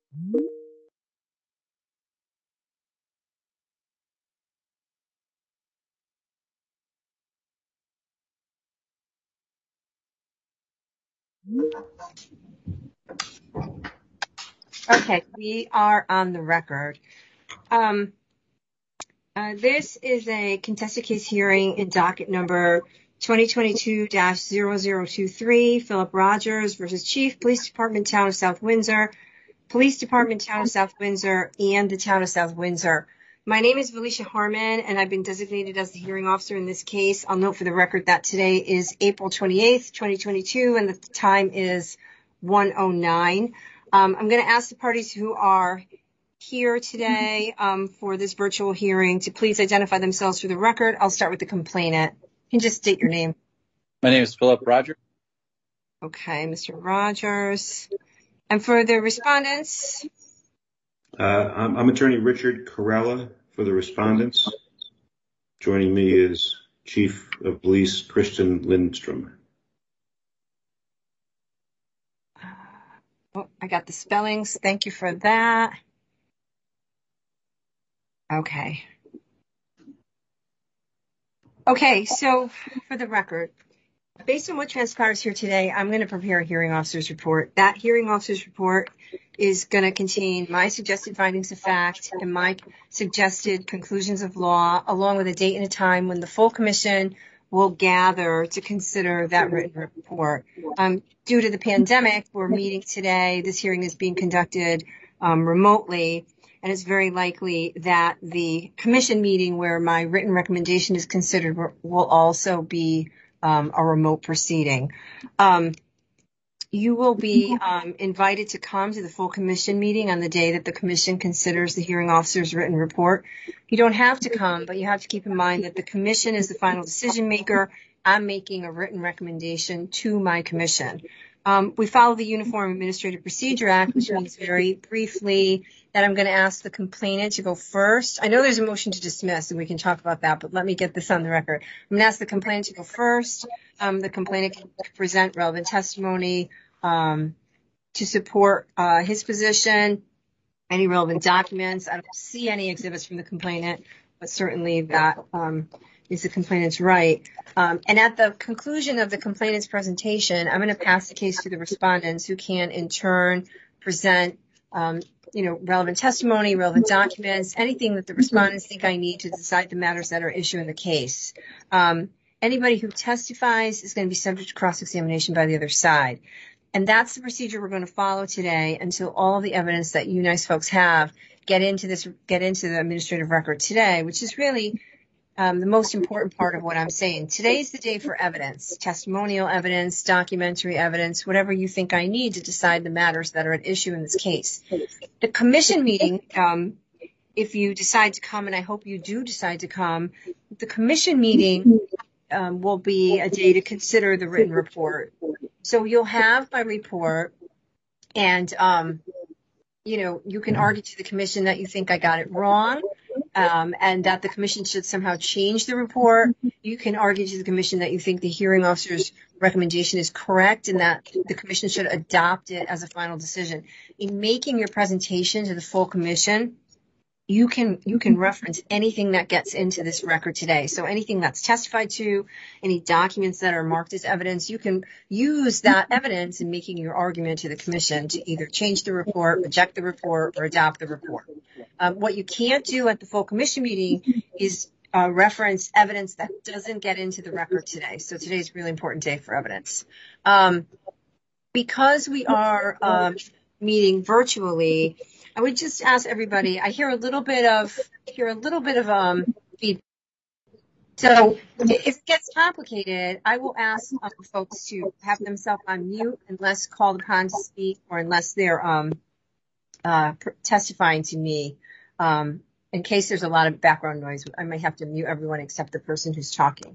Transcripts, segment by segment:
Okay, we are on the record. This is a contested case hearing in docket number 2022-0023, Philip Rogers versus Chief, Police Department, Town of South Windsor, Police Department, Town of South Windsor, and the Town of South Windsor. My name is Felicia Harmon, and I've been designated as the hearing officer in this case. I'll note for the record that today is April 28th, 2022, and the time is 1:09. I'm going to ask the parties who are here today for this virtual hearing to please identify themselves for the record. I'll start with the complainant. You can just state your name. My name is Philip Rogers. Okay, Mr. Rogers. And for the respondents? I'm attorney Richard Corella for the respondents. Joining me is Chief of Police Christian Lindstrom. Oh, I got the spellings. Thank you for that. Okay. Okay, so for the record, based on what transpires here today, I'm going to prepare a hearing officer's report. That hearing officer's report is going to contain my suggested findings of fact and my suggested conclusions of law, along with a date and a time when the full commission will gather to consider that written report. Due to the pandemic, we're meeting today. This hearing is being conducted remotely, and it's very likely that the commission meeting where my written recommendation is considered will also be a remote proceeding. You will be invited to come to the full commission meeting on the day that the commission considers the hearing officer's written report. You don't have to come, but you have to keep in mind that the commission is the final decision maker. I'm making a written recommendation to my commission. We follow the Uniform Administrative Procedure Act, which means very briefly that I'm going to ask the complainant to go first. I know there's a motion to dismiss, and we can talk about that, but let me get this on the record. I'm going to ask the complainant to go first. The complainant can present relevant testimony to support his position, any relevant documents. I don't see any exhibits from the complainant, but certainly that is the complainant's right. And at the conclusion of the complainant's presentation, I'm going to pass the case to the respondents who can in turn present relevant testimony, relevant documents, anything that the respondents think I need to decide the matters that are issued in the case. Anybody who testifies is going to be subject to cross-examination by the other side. And that's the procedure we're going to follow today until all the evidence that you nice folks have get into the administrative record today, which is really the most important part of what I'm saying. Today's the day for evidence, testimonial evidence, documentary evidence, whatever you think I need to decide the matters that are at issue in this case. The commission meeting, if you decide to come, and I hope you do decide to come, the commission meeting will be a day to consider the written report. So you'll have my report, and you can argue to the commission that you think I got it wrong, and that the commission should somehow change the report. You can argue to the commission that you think the hearing officer's recommendation is correct and that the commission should adopt it as a final decision. In making your presentation to the full commission, you can reference anything that gets into this record today. So anything that's testified to, any documents that are marked as evidence, you can use that evidence in making your argument to the commission to either change the report, reject the report, or adopt the report. What you can't do at the full commission meeting is reference evidence that doesn't get into the record today. So today's a really important day for evidence. Because we are meeting virtually, I would just ask everybody, I hear a little bit of feedback. So if it gets complicated, I will ask folks to have themselves on mute unless called upon to speak or unless they're testifying to me. In case there's a lot of background noise, I might have to mute everyone except the person who's talking.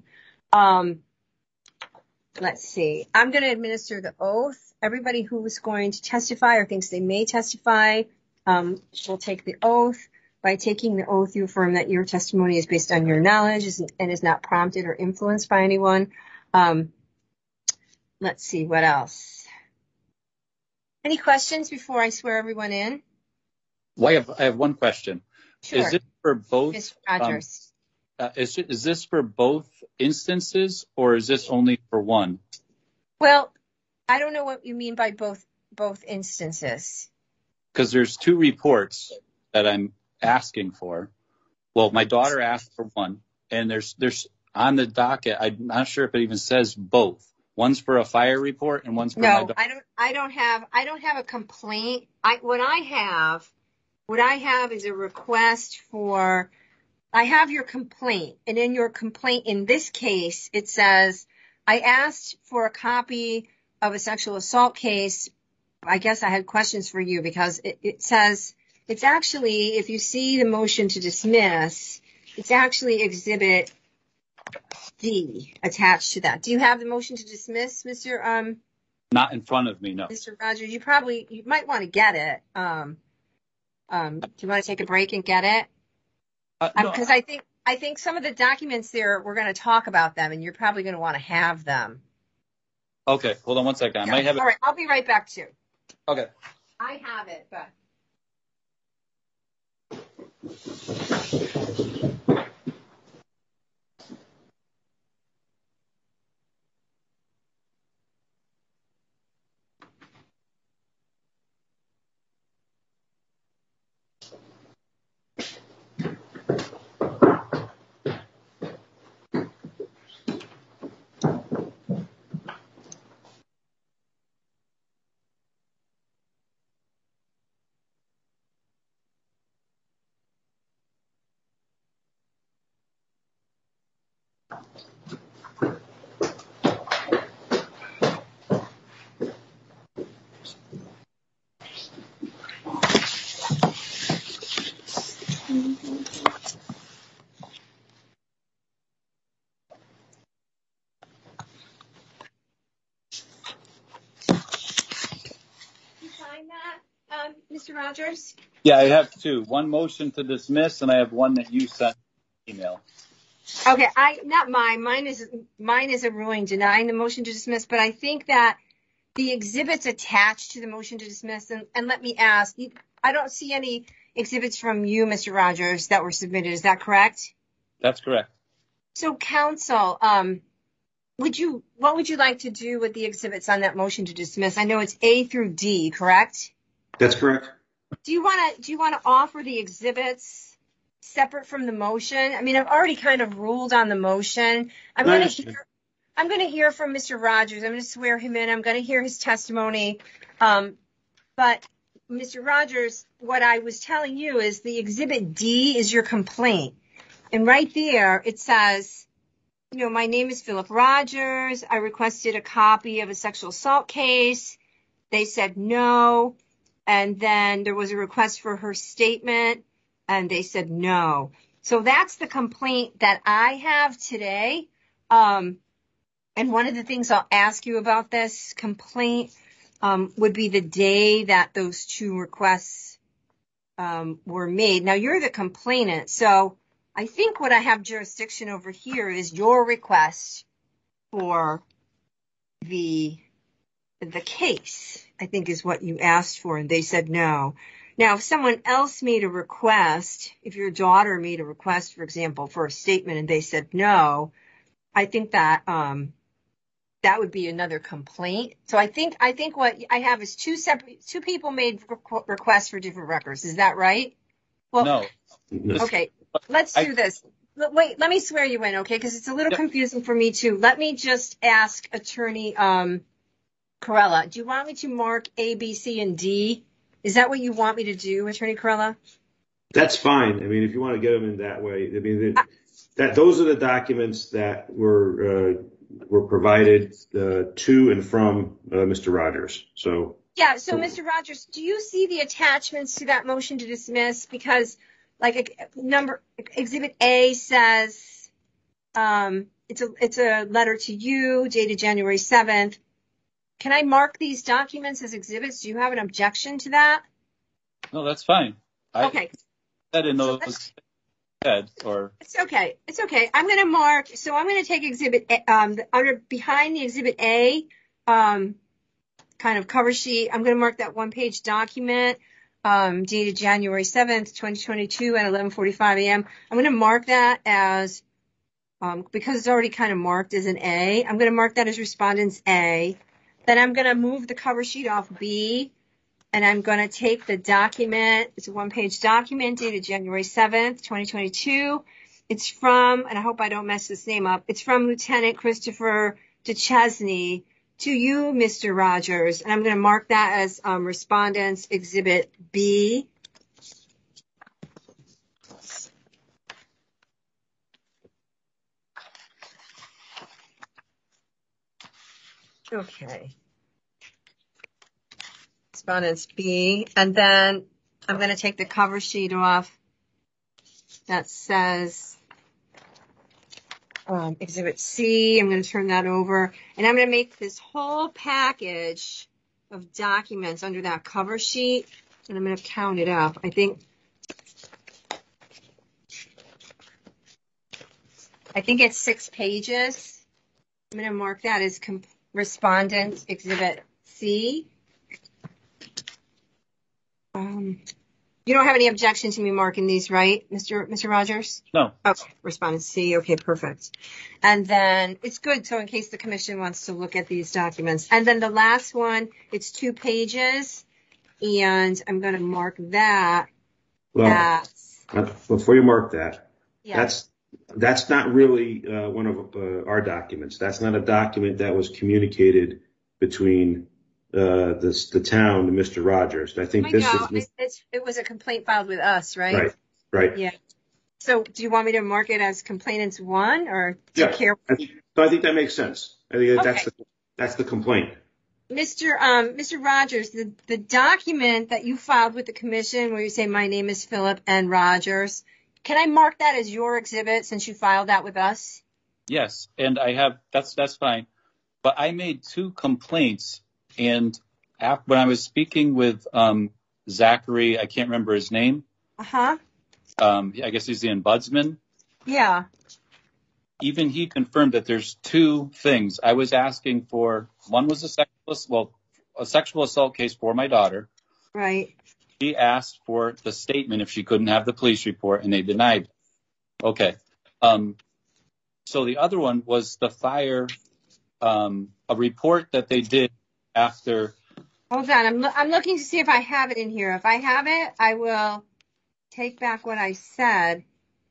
Let's see. I'm going to administer the oath. Everybody who is going to testify or thinks they may testify will take the oath. By taking the oath, you affirm that your testimony is based on your knowledge and is not prompted or influenced by anyone. Let's see, what else? Any questions before I swear everyone in? Well, I have one question. Sure. Is it for both? Mr. Rogers. Is this for both instances, or is this only for one? Well, I don't know what you mean by both instances. Because there's two reports that I'm asking for. Well, my daughter asked for one, and there's on the docket. I'm not sure if it even says both. One's for a fire report, and one's for my daughter. I don't have a complaint. What I have is a request for. I have your complaint, and in your complaint, in this case, it says, I asked for a copy of a sexual assault case. I guess I had questions for you because it says, it's actually, if you see the motion to dismiss, it's actually Exhibit D attached to that. Do you have the motion to dismiss, Mr. Not in front of me, no. Mr. Rogers, you might want to get it. Do you want to take a break and get it? Because I think some of the documents there, we're going to talk about them, and you're probably going to want to have them. Okay, hold on one second. I might have it. All right, I'll be right back too. Okay. I have it, but. Mr. Rogers? Yeah, I have two. One motion to dismiss, and I have one that you sent email. Okay, not mine. Mine is a ruling denying the motion to dismiss, but I think that the exhibits attached to the motion to dismiss, and let me ask, I don't see any exhibits from you, Mr. Rogers, that were submitted. Is that correct? That's correct. So, counsel, what would you like to do with the exhibits on that motion to dismiss? I know it's A through D, correct? That's correct. Do you want to offer the exhibits separate from the motion? I mean, I've already kind of ruled on the motion. I'm going to hear from Mr. Rogers. I'm going to swear him in. I'm going to hear his testimony. But Mr. Rogers, what I was telling you is the Exhibit D is your complaint. And right there, it says, my name is Philip Rogers. I requested a copy of a sexual assault case. They said no. And then there was a request for her statement, and they said no. So that's the complaint that I have today. And one of the things I'll ask you about this complaint would be the day that those two requests were made. Now, you're the complainant, so I think what I have jurisdiction over here is your request for the case, I think is what you asked for, and they said no. Now, if someone else made a request, if your daughter made a request, for example, for a statement and they said no, I think that that would be another complaint. So I think what I have is two people made requests for different records. Is that right? Well, no. Okay, let's do this. Wait, let me swear you in, okay? Because it's a little confusing for me too. Let me just ask Attorney Corella, do you want me to mark A, B, C, and D? Is that what you want me to do, Attorney Corella? That's fine. I mean, if you want to get them in that way, I mean, those are the documents that were provided to and from Mr. Rogers. So yeah. So, Mr. Rogers, do you see the attachments to that motion to dismiss? Because, Exhibit A says it's a letter to you dated January 7th. Can I mark these documents as exhibits? Do you have an objection to that? No, that's fine. Okay. I didn't know it was said or. It's okay. It's okay. I'm going to mark. So I'm going to take Exhibit A, behind the Exhibit A kind of cover sheet. I'm going to mark that one-page document. dated January 7th, 2022 at 11:45 a.m. I'm going to mark that as, because it's already kind of marked as an A, I'm going to mark that as respondents A. Then I'm going to move the cover sheet off B, and I'm going to take the document. It's a one-page document dated January 7th, 2022. It's from, and I hope I don't mess this name up, it's from Lieutenant Christopher Duchesne to you, Mr. Rogers. And I'm going to mark that as Respondents Exhibit B. Okay. Respondents B. And then I'm going to take the cover sheet off that says Exhibit C. I'm going to turn that over. And I'm going to make this whole package of documents under that cover sheet. And I'm going to count it up. I think it's 6 pages. I'm going to mark that as Respondent Exhibit C. You don't have any objection to me marking these, right, Mr. Rogers? No. Okay, Respondent C. Okay, perfect. And then it's good, so in case the commission wants to look at these documents. And then the last one, it's 2 pages, and I'm going to mark that. Well, before you mark that, yeah. that's not really one of our documents. That's not a document that was communicated between the town and Mr. Rogers. I think it was a complaint filed with us, right? Right. Yeah. So do you want me to mark it as complainants 1 or do you care? I think that makes sense. I think that's the complaint. Mr. Rogers, the document that you filed with the commission where you say my name is Philip N. Rogers, can I mark that as your exhibit since you filed that with us? Yes, and I have, that's fine. But I made 2 complaints, and when I was speaking with Zachary, I can't remember his name. Uh-huh. I guess he's the ombudsman. Yeah. Even he confirmed that there's 2 things. I was asking for, one was a sexual assault case for my daughter. Right. He asked for the statement if she couldn't have the police report, and they denied it. Okay. So the other one was the fire, a report that they did after. Hold on. I'm looking to see if I have it in here. If I have it, I will take back what I said.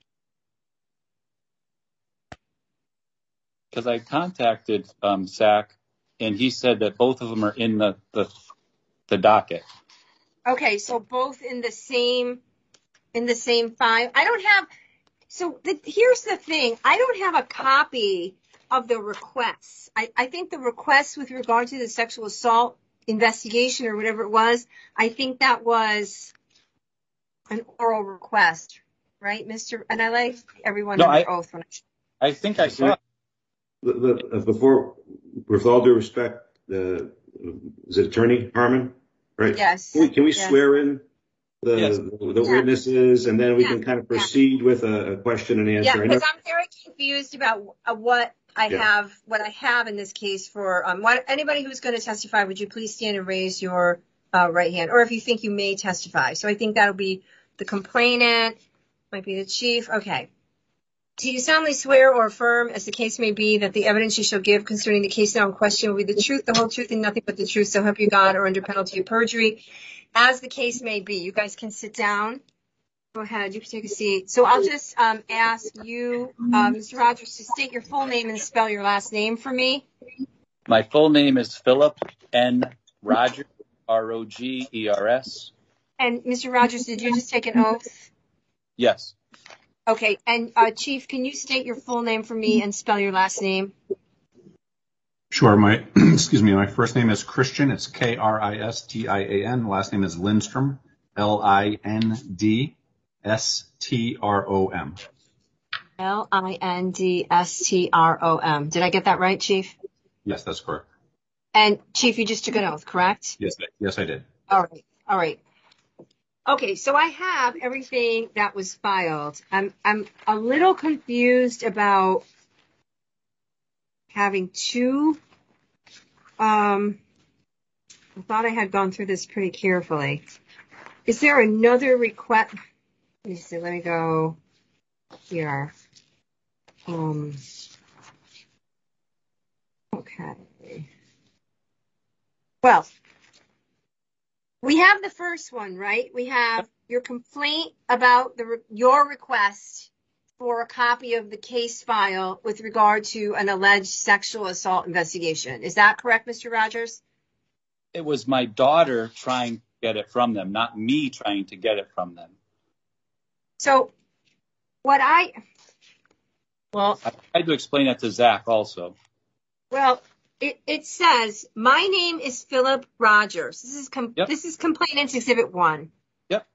Because I contacted Zach, and he said that both of them are in the docket. Okay, so both in the same file. I don't have. So here's the thing. I don't have a copy of the requests. I think the request with regard to the sexual assault investigation or whatever it was, I think that was an oral request, right, Mr. And I like everyone under oath. I think I saw it. Before, with all due respect, is it Attorney Harmon? Right? Yes. Can we swear in the witnesses, and then we can kind of proceed with a question and answer? Yeah, because I'm very confused about what I have in this case for anybody who's going to testify. Would you please stand and raise your right hand, or if you think you may testify? So I think that'll be the complainant, might be the chief. Okay. Do you solemnly swear or affirm, as the case may be, that the evidence you shall give concerning the case now in question will be the truth, the whole truth, and nothing but the truth, so help you God, or under penalty of perjury, as the case may be? You guys can sit down. Go ahead. You can take a seat. So I'll just ask you, Mr. Rogers, to state your full name and spell your last name for me. My full name is Philip N. Rogers, Rogers. And Mr. Rogers, did you just take an oath? Yes. Okay, and Chief, can you state your full name for me and spell your last name? Ure. My first name is Christian. It's Kristian. Last name is Lindstrom, Lindstrom. Lindstrom. Did I get that right, Chief? Yes, that's correct. And Chief, you just took an oath, correct? Yes, I did. All right. Okay, so I have everything that was filed. I'm a little confused about having 2. I thought I had gone through this pretty carefully. Is there another request? Let me see. Let me go here. Okay. Well, we have the first one, right? We have your complaint about your request for a copy of the case file with regard to an alleged sexual assault investigation. Is that correct, Mr. Rogers? It was my daughter trying to get it from them, not me trying to get it from them. So I tried to explain that to Zach also. Well, it says, my name is Philip Rogers. This is Complainant's Exhibit 1. Yep.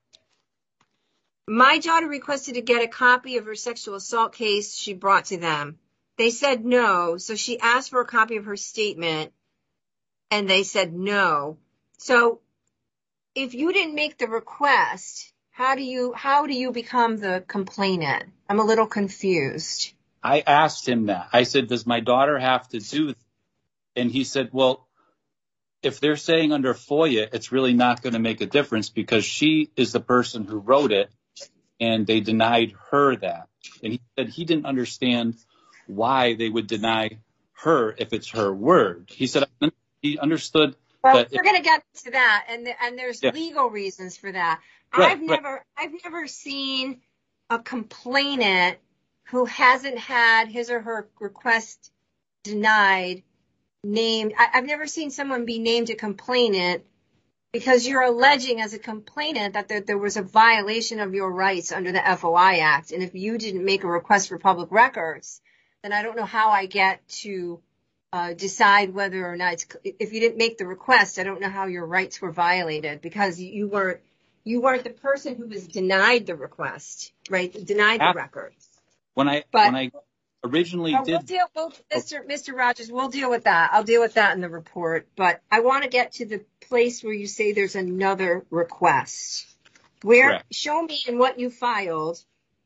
My daughter requested to get a copy of her sexual assault case she brought to them. They said no, so she asked for a copy of her statement, and they said no. So if you didn't make the request, how do you become the complainant? I'm a little confused. I asked him that. I said, does my daughter have to do this? And he said, well, if they're saying under FOIA, it's really not going to make a difference because she is the person who wrote it and they denied her that. And he said he didn't understand why they would deny her if it's her word. He said he understood. Well, we're going to get to that. And there's legal reasons for that. Right, I've never seen a complainant who hasn't had his or her request denied named. I've never seen someone be named a complainant because you're alleging as a complainant that there was a violation of your rights under the FOI Act. And if you didn't make a request for public records, then I don't know how I get to decide whether or not if you didn't make the request, I don't know how your rights were violated because you weren't the person who was denied the request, right? Denied the records. When I originally did. Mr. Rogers, we'll deal with that. I'll deal with that in the report. But I want to get to the place where you say there's another request. Show me in what you filed.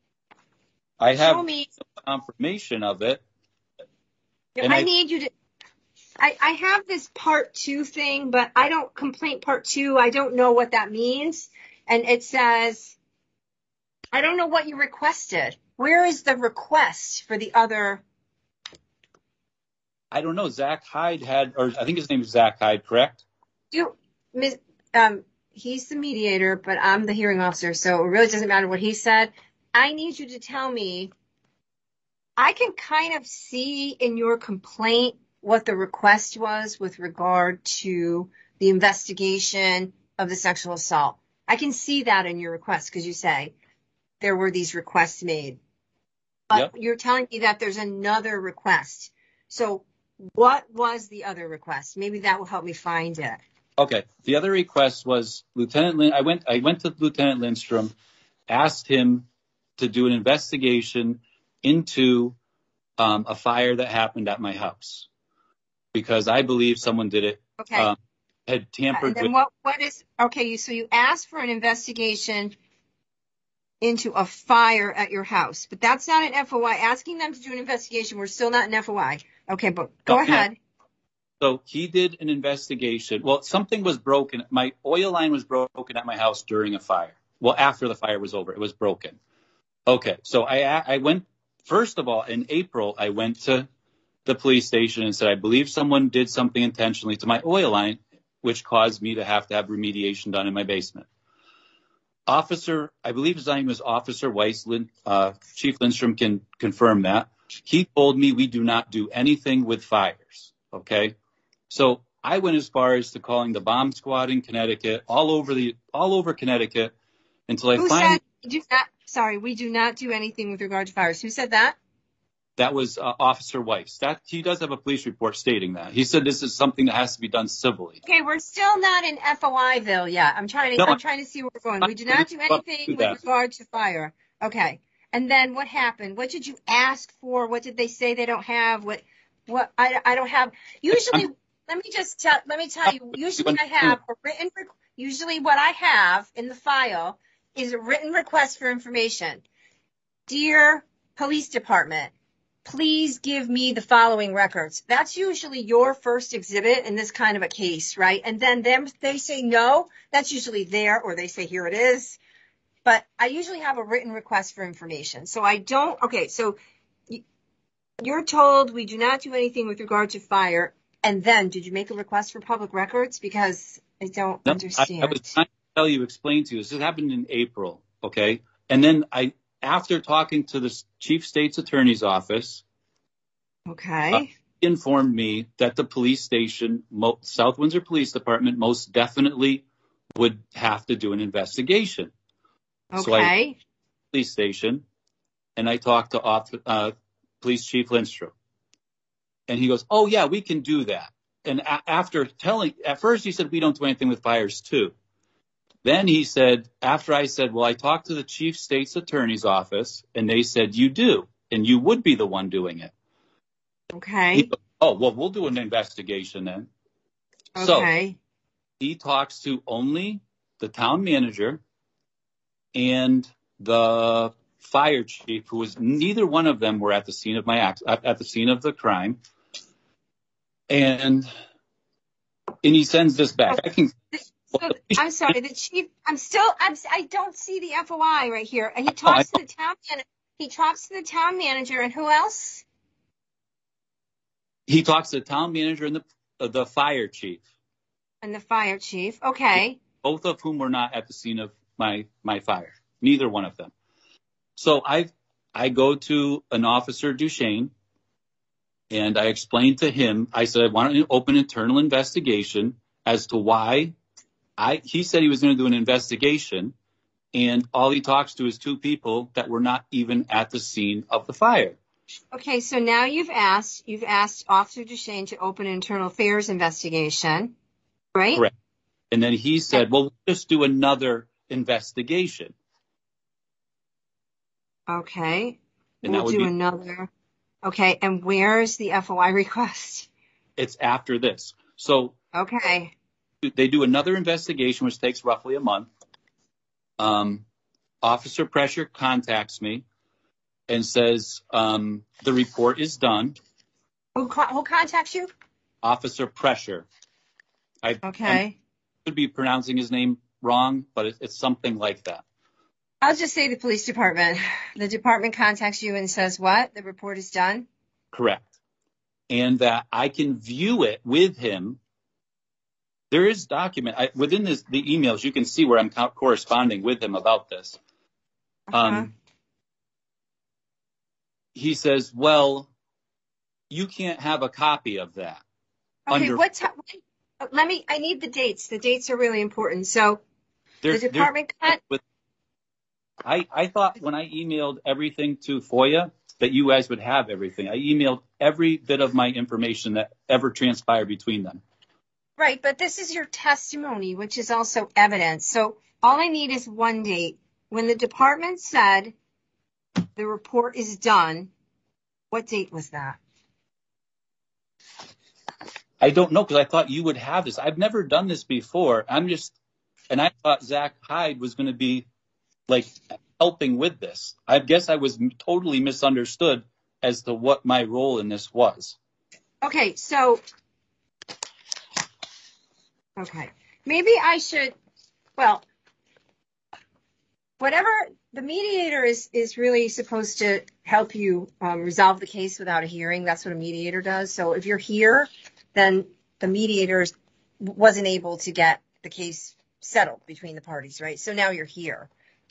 I have some confirmation of it. I need you to. I have this part 2 thing, but I don't complaint part 2. I don't know what that means. And it says, I don't know what you requested. Where is the request for the other? I don't know. Zach Hyde or I think his name is Zach Hyde, correct? He's the mediator, but I'm the hearing officer, so it really doesn't matter what he said. I need you to tell me. I can kind of see in your complaint what the request was with regard to the investigation of the sexual assault. I can see that in your request because you say there were these requests made. But You're telling me that there's another request. So what was the other request? Maybe that will help me find it. Okay. The other request was I went to Lieutenant Lindstrom, asked him to do an investigation into a fire that happened at my house because I believe someone did it. Okay. Had tampered with. What is okay? So you asked for an investigation into a fire at your house, but that's not an FOI. Asking them to do an investigation, we're still not an FOI. Okay, but go ahead. So he did an investigation. Well, something was broken. My oil line was broken at my house during a fire. Well, after the fire was over, it was broken. Okay, so I went. First of all, in April, I went to the police station and said, I believe someone did something intentionally to my oil line, which caused me to have remediation done in my basement. I believe his name was Officer Weiss. Chief Lindstrom can confirm that. He told me we do not do anything with fires. Okay. So I went as far as to calling the bomb squad in Connecticut, all over Connecticut until I finally. We do not do anything with regard to fires. Who said that? That was Officer Weiss. He does have a police report stating that. He said this is something that has to be done civilly. Okay, we're still not in FOIville yet. I'm trying to see where we're going. We do not do anything with regard to fire. Okay. And then what happened? What did you ask for? What did they say they don't have? What I don't have. Usually, let me tell you. Usually I have a written. Usually what I have in the file is a written request for information. Dear Police Department, please give me the following records. That's usually your first exhibit in this kind of a case, right? And then they say no, that's usually there, or they say here it is. But I usually have a written request for information. So I don't, okay, so you're told we do not do anything with regard to fire. And then did you make a request for public records? Because I don't understand. I was trying to explain to you, this happened in April, okay? And then after talking to the chief state's attorney's office, okay, he informed me that the police station, South Windsor Police Department, most definitely would have to do an investigation. Okay. So I went to the police station and I talked to Police Chief Lindstrom. And he goes, oh, yeah, we can do that. And at first he said, we don't do anything with fires too. Then he said, after I said, well, I talked to the chief state's attorney's office and they said, you do, and you would be the one doing it. Okay. He goes, oh, well, we'll do an investigation then. Okay. So he talks to only the town manager and the fire chief, who was, neither one of them were at the scene of at the scene of the crime. And he sends this back. I'm sorry, the chief, I don't see the FOI right here. And he talks to the town manager, and who else? He talks to the town manager and the fire chief. And the fire chief, okay. Both of whom were not at the scene of my fire. Neither one of them. So I go to an officer, Duchesne, and I explained to him, I said, I want to open internal investigation as to why. He said he was going to do an investigation, and all he talks to is two people that were not even at the scene of the fire. Okay, so now you've asked Officer Duchesne to open an internal affairs investigation, right? Correct. And then he said, well, we'll just do another investigation. Okay. And we'll do another. Okay, and where's the FOI request? It's after this. So okay. They do another investigation, which takes roughly a month. Officer Pressure contacts me and says the report is done. Who contacts you? Officer Pressure. I could be pronouncing his name wrong, but it's something like that. I'll just say the police department. The department contacts you and says what? The report is done? Correct. And that I can view it with him. There is document within the emails. You can see where I'm corresponding with him about this. He says, well, you can't have a copy of that. Okay, I need the dates. The dates are really important. So the department I thought when I emailed everything to FOIA that you guys would have everything. I emailed every bit of my information that ever transpired between them. Right, but this is your testimony, which is also evidence. So all I need is one date. When the department said the report is done, what date was that? I don't know, because I thought you would have this. I've never done this before. And I thought Zach Hyde was going to be like helping with this. I guess I was totally misunderstood as to what my role in this was. Okay, so maybe I should, whatever, the mediator is really supposed to help you resolve the case without a hearing. That's what a mediator does. So if you're here, then the mediator wasn't able to get the case settled between the parties, right? So now you're here.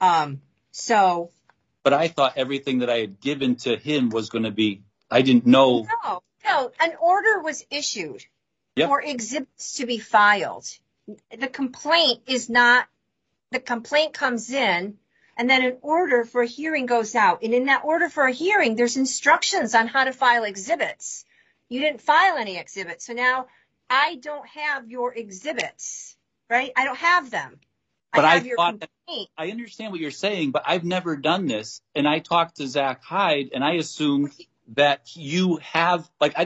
But I thought everything that I had given to him was going to be, I didn't know. No, an order was issued for exhibits to be filed. The complaint comes in, and then an order for a hearing goes out. And in that order for a hearing, there's instructions on how to file exhibits. You didn't file any exhibits. So now I don't have your exhibits, right? I don't have them. But I understand what you're saying, but I've never done this. And I talked to Zach Hyde, and I assumed that you have,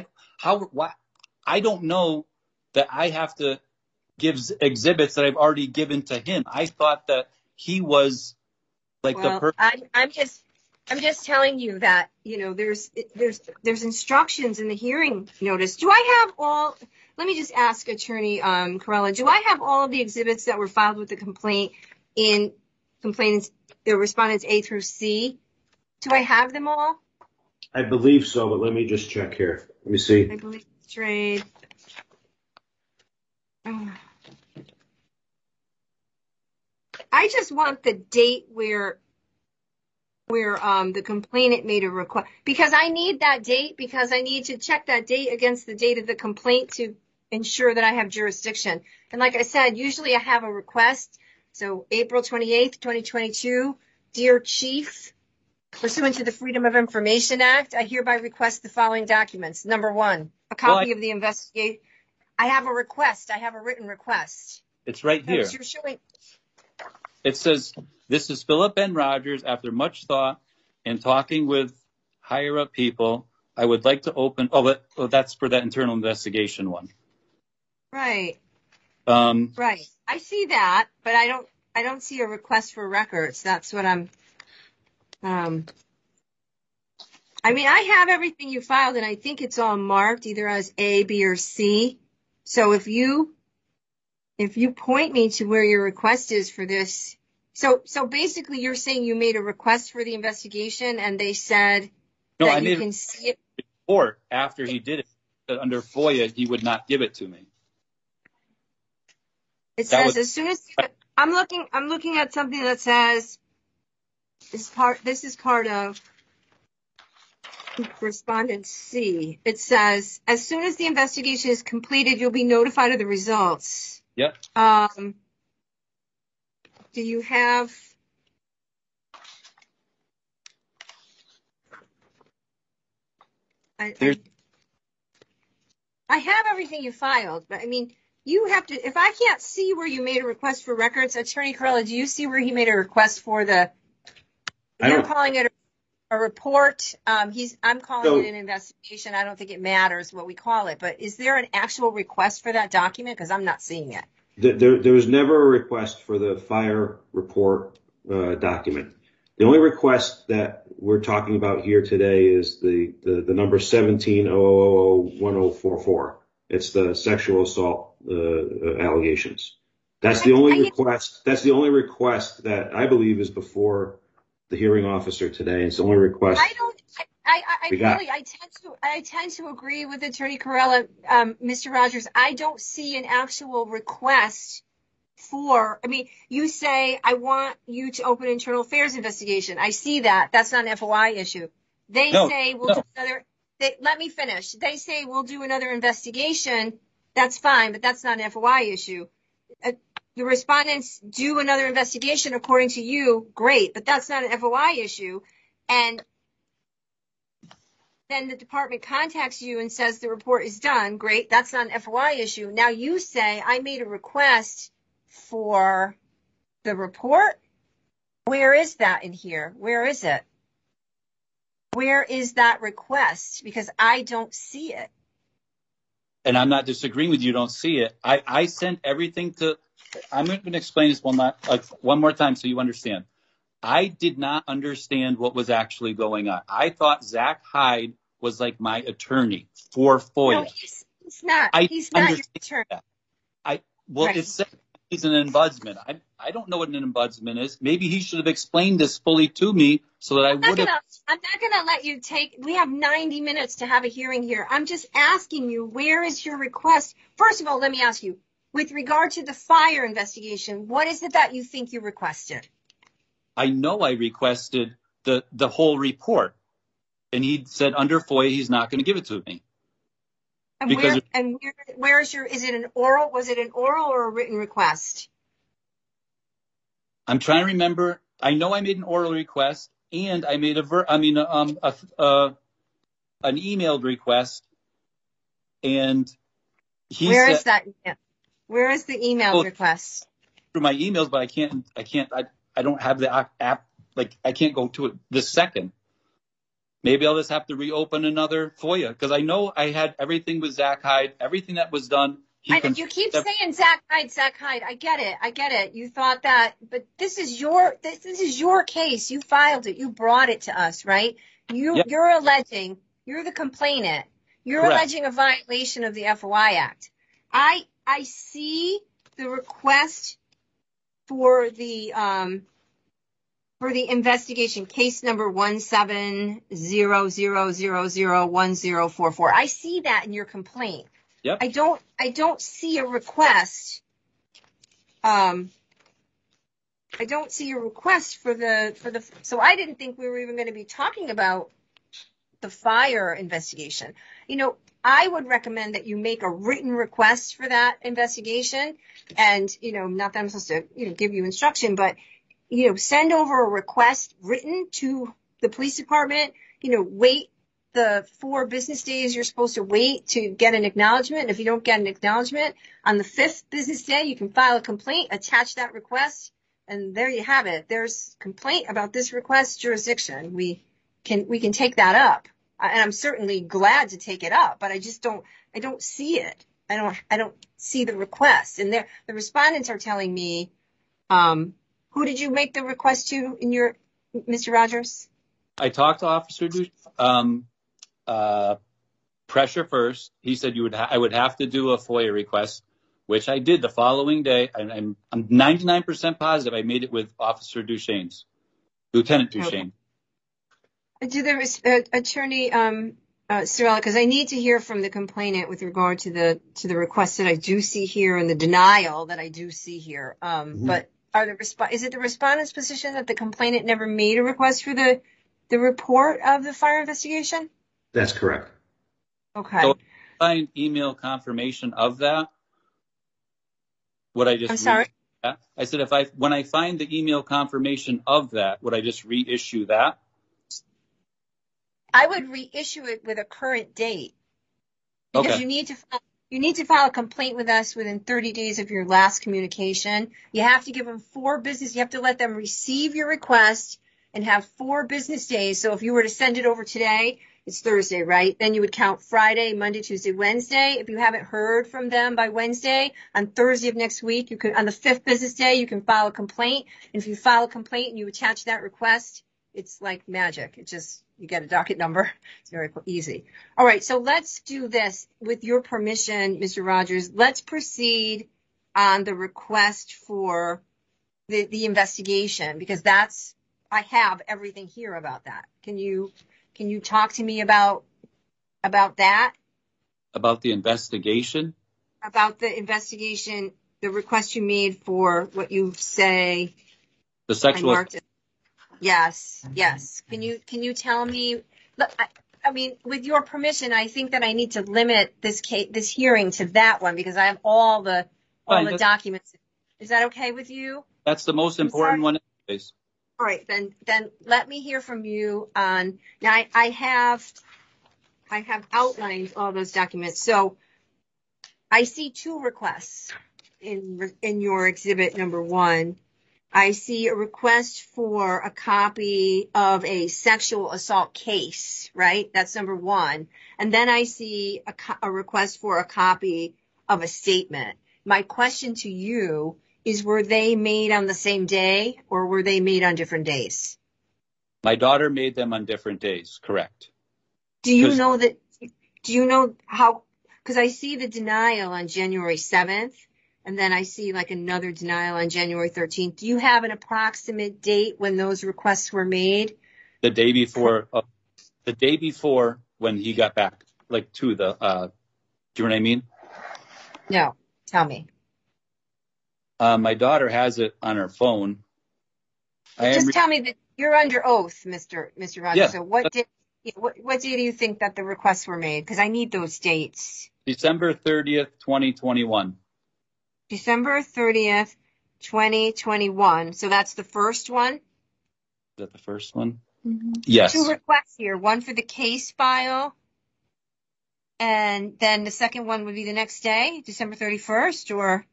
I don't know that I have to give exhibits that I've already given to him. I thought that he was the person. I'm just telling you that, there's instructions in the hearing notice. Do I have all, let me just ask Attorney Corella, do I have all of the exhibits that were filed with the complaint in complainants, the respondents A through C? Do I have them all? I believe so, but let me just check here. Let me see. I believe trade. I just want the date where the complainant made a request, because I need that date, because I need to check that date against the date of the complaint to ensure that I have jurisdiction. And like I said, usually I have a request. So April 28th, 2022, dear Chief, pursuant to the Freedom of Information Act, I hereby request the following documents. Number one, a copy of the investigation. I have a request. I have a written request. It's right here. You're showing. It says, this is Philip N. Rogers. After much thought and talking with higher up people, I would like to open. That's for that internal investigation one. Right. Right. I see that, but I don't see a request for records. That's what I'm. I mean, I have everything you filed, and I think it's all marked either as A, B, or C. So if you point me to where your request is for this, so basically you're saying you made a request for the investigation and they said that you can see it. Report after he did it, that under FOIA he would not give it to me. It says as soon as I'm looking at something that says this is part of respondent C. It says as soon as the investigation is completed, you'll be notified of the results. Yep. Do you have? I have everything you filed, but I mean, you have to. If I can't see where you made a request for records, Attorney Corella, do you see where he made a request for the? You're calling it a report. I'm calling it an investigation. I don't think it matters what we call it, but is there an actual request for that document? Because I'm not seeing it. There was never a request for the fire report document. The only request that we're talking about here today is the number 17-000-1044. It's the sexual assault allegations. That's the only request. That's the only request that I believe is before the hearing officer today. It's the only request. I tend to agree with Attorney Corella, Mr. Rogers. I don't see an actual request for. I mean, you say I want you to open an internal affairs investigation. I see that. That's not an FOI issue. They say we'll do another. Let me finish. They say we'll do another investigation. That's fine, but that's not an FOI issue. The respondents do another investigation according to you. Great, but that's not an FOI issue. And then the department contacts you and says the report is done. Great, that's not an FOI issue. Now you say I made a request for the report. Where is that in here? Where is it? Where is that request? Because I don't see it. And I'm not disagreeing with you. Don't see it. I sent everything to. I'm going to explain this one more time so you understand. I did not understand what was actually going on. I thought Zach Hyde was like my attorney for FOIA. No, he's not. He's not your attorney. It says he's an ombudsman. I don't know what an ombudsman is. Maybe he should have explained this fully to me so that I would have. I'm not going to let you take. We have 90 minutes to have a hearing here. I'm just asking you, where is your request? First of all, let me ask you, with regard to the fire investigation, what is it that you think you requested? I know I requested the whole report, and he said under FOIA he's not going to give it to me. And where is your? Is it an oral? Was it an oral or a written request? I'm trying to remember. I know I made an oral request, and I made an emailed request, and he Where said, is that? Where is the email request? Through my emails, but I don't have the app. Like, I can't go to it this second. Maybe I'll just have to reopen another FOIA because I know I had everything with Zach Hyde, everything that was done. You keep saying Zach Hyde. I get it. You thought that, but this is your case. You filed it. You brought it to us, right? You're alleging, you're the complainant. You're Correct. alleging a violation of the FOI Act. I see the request for the investigation, case number 17000001044. I see that in your complaint. Yep. I don't see a request. I don't see a request for the. So I didn't think we were even going to be talking about the fire investigation. I would recommend that you make a written request for that investigation, and not that I'm supposed to give you instruction, but send over a request written to the police department. Wait the 4 business days you're supposed to wait to get an acknowledgement. And if you don't get an acknowledgement on the 5th business day, you can file a complaint, attach that request, and there you have it. There's complaint about this request jurisdiction. We can take that up, and I'm certainly glad to take it up. But I don't see it. I don't see the request. And the respondents are telling me, who did you make the request to Mr. Rogers? I talked to Officer Pressure first. He said I would have to do a FOIA request, which I did the following day. I'm 99% positive I made it with Officer Lieutenant Duchesne. To the attorney Cirella, because I need to hear from the complainant with regard to the request that I do see here and the denial that I do see here. But is it the respondent's position that the complainant never made a request for the report of the fire investigation? That's correct. Okay. So if I find email confirmation of that, would I just? I'm sorry. I said when I find the email confirmation of that, would I just reissue that? I would reissue it with a current date, because Okay. you need to file a complaint with us within 30 days of your last communication. You have to give them 4 business. You have to let them receive your request and have 4 business days. So if you were to send it over today, it's Thursday, right? Then you would count Friday, Monday, Tuesday, Wednesday. If you haven't heard from them by Wednesday, on Thursday of next week, on the 5th business day, you can file a complaint. And if you file a complaint and you attach that request, it's like magic. You get a docket number. It's very easy. All right. So let's do this with your permission, Mr. Rogers. Let's proceed on the request for the investigation, because I have everything here about that. Can you talk to me about that? About the investigation? About the investigation, the request you made for what you say. The sexual. Yes. Can you tell me? Look, I mean, with your permission, I think that I need to limit this hearing to that one, because I have all the documents. Is that okay with you? That's the most important one, anyways. All right, then let me hear from you on. Now, I have outlined all those documents. So I see 2 requests in your exhibit number 1. I see a request for a copy of a sexual assault case, right? That's number 1. And then I see a request for a copy of a statement. My question to you is, were they made on the same day, or were they made on different days? My daughter made them on different days, correct. Do you know how, because I see the denial on January 7th. And then I see like another denial on January 13th. Do you have an approximate date when those requests were made? The day before when he got back, like to the, do you know what I mean? No, tell me. My daughter has it on her phone. Just tell me that you're under oath, Mr. Rogers. Yeah. So what day do you think that the requests were made? Because I need those dates. December 30th, 2021. December 30th, 2021. So that's the first one? Is that the first one? Mm-hmm. Yes. 2 requests here. One for the case file. And then the second one would be the next day, December 31st, or?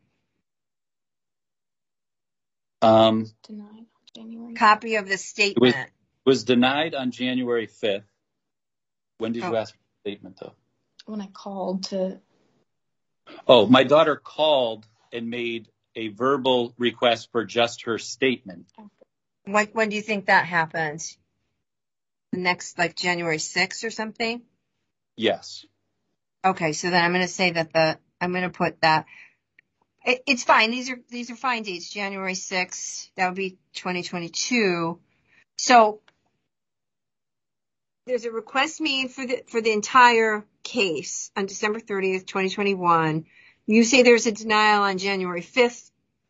Denied on January. Copy of the statement. It was denied on January 5th. When did you ask for the statement, though? When I called to Oh, my daughter called and made a verbal request for just her statement. When do you think that happens? The next, like January 6th or something? Yes. Okay, so then I'm going to say that I'm going to put that. It's fine. These are fine dates. January 6th, that would be 2022. So there's a request made for the entire case on December 30th, 2021. You say there's a denial on January 5th,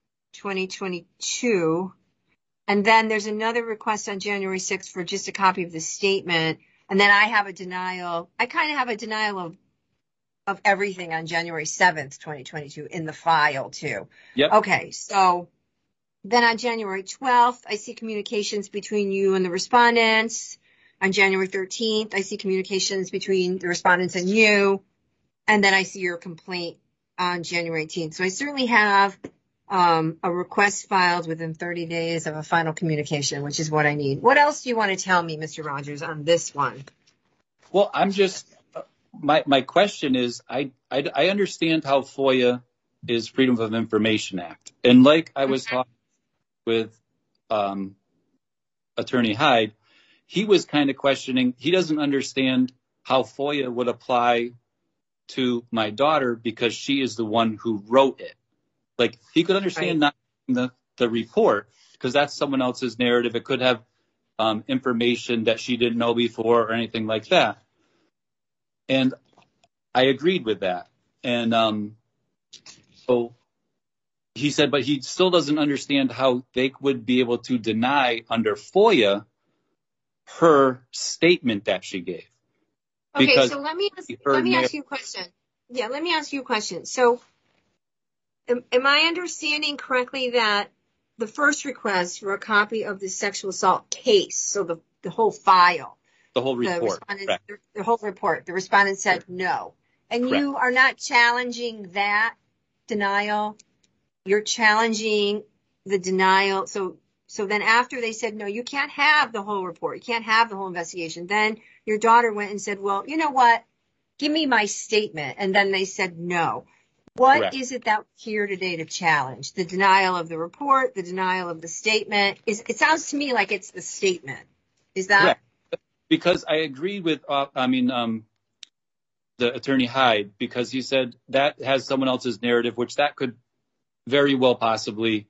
2022. And then there's another request on January 6th for just a copy of the statement. And then I have a denial. I kind of have a denial of everything on January 7th, 2022 in the file too. Yep. Okay. So then on January 12th, I see communications between you and the respondents. On January 13th, I see communications between the respondents and you. And then I see your complaint on January 18th. So I certainly have a request filed within 30 days of a final communication, which is what I need. What else do you want to tell me, Mr. Rogers, on this one? Well, I'm just, my question is, I understand how FOIA is Freedom of Information Act. And like I was talking with Attorney Hyde, he was kind of questioning, he doesn't understand how FOIA would apply to my daughter because she is the one who wrote it. Like, he could understand not the report because that's someone else's narrative. It could have information that she didn't know before or anything like that. And I agreed with that. And so he said, but he still doesn't understand how they would be able to deny under FOIA her statement that she gave. Okay, so let me ask you a question. Yeah, let me ask you a question. So am I understanding correctly that the first request for a copy of the sexual assault case, so the whole file, the whole report, the whole report, the respondent said no. And Correct. You are not challenging that denial. You're challenging the denial. So then after they said, no, you can't have the whole report. You can't have the whole investigation. Then your daughter went and said, well, you know what? Give me my statement. And then they said no. What Correct. is it that we're here today to challenge? The denial of the report, the denial of the statement? It sounds to me like it's the statement. Is that? Correct. Because I agree with, the Attorney Hyde, because he said that has someone else's narrative, which that could very well possibly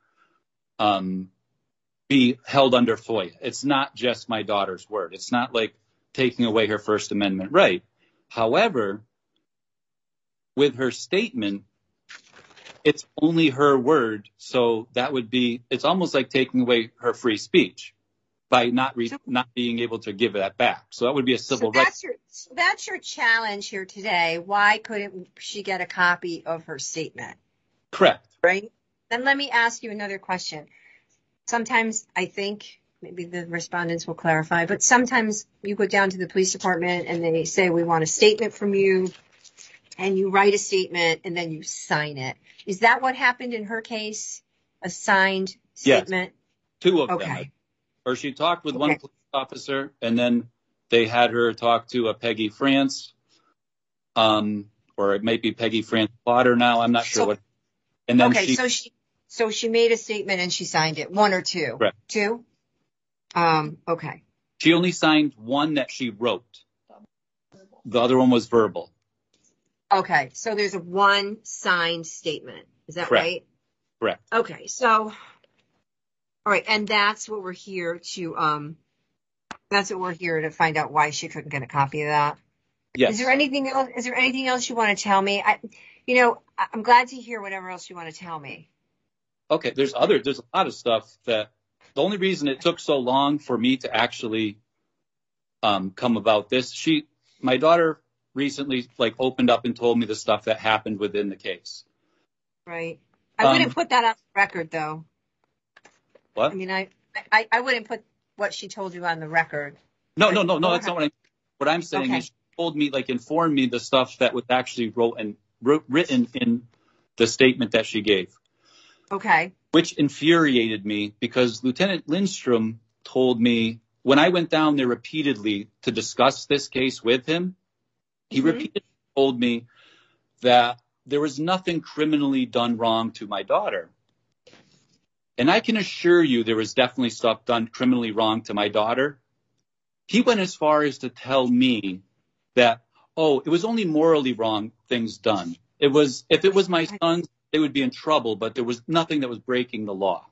be held under FOIA. It's not just my daughter's word. It's not like taking away her First Amendment right. However, with her statement, it's only her word. So that would be, it's almost like taking away her free speech by not being able to give that back. So that would be a civil right. That's your challenge here today. Why couldn't she get a copy of her statement? Correct. Right. Then let me ask you another question. Sometimes I think maybe the respondents will clarify, but sometimes you go down to the police department and they say, we want a statement from you, and you write a statement and then you sign it. Is that what happened in her case? A signed statement? Yes. Two of them. Or she talked with one police officer and then they had her talk to a Peggy France, or it might be Peggy France Potter now. I'm not sure what. And then so she made a statement and she signed it. One or two? Correct. Two? Okay. She only signed one that she wrote. The other one was verbal. Okay. So there's a one signed statement. Is that Correct. right? Correct. Okay. So, all right. And that's what we're here to, find out why she couldn't get a copy of that. Yes. Is there anything else you want to tell me? I'm glad to hear whatever else you want to tell me. Okay. There's a lot of stuff that the only reason it took so long for me to actually come about this, my daughter recently opened up and told me the stuff that happened within the case. Right. I wouldn't put that on the record though. What? I mean, I wouldn't put what she told you on the record. No, that's not what I'm saying. Okay. Is she told me, informed me the stuff that was actually written in the statement that she gave. Okay. Which infuriated me because Lieutenant Lindstrom told me when I went down there repeatedly to discuss this case with him, he repeatedly told me that there was nothing criminally done wrong to my daughter. And I can assure you there was definitely stuff done criminally wrong to my daughter. He went as far as to tell me that, oh, it was only morally wrong things done. It was, if it was my sons, they would be in trouble, but there was nothing that was breaking the law.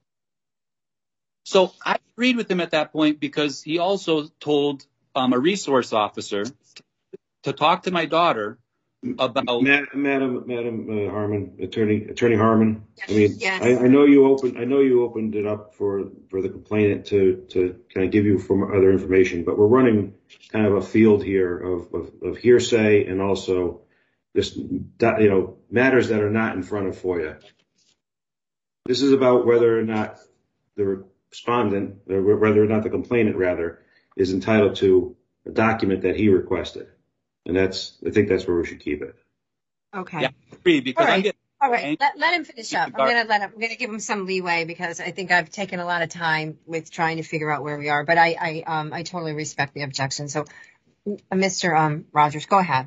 So I agreed with him at that point because he also told a resource officer to talk to my daughter about Madam Harmon, Attorney Harmon. I mean, Yes. I know you opened it up for the complainant to kind of give you other information, but we're running kind of a field here of hearsay and also just, matters that are not in front of FOIA. This is about whether or not the respondent, or whether or not the complainant rather, is entitled to a document that he requested. And I think that's where we should keep it. Okay. Yeah, I agree because All right. Let him finish up. I'm gonna give him some leeway because I think I've taken a lot of time with trying to figure out where we are. But I totally respect the objection. So, Mr. Rogers, go ahead.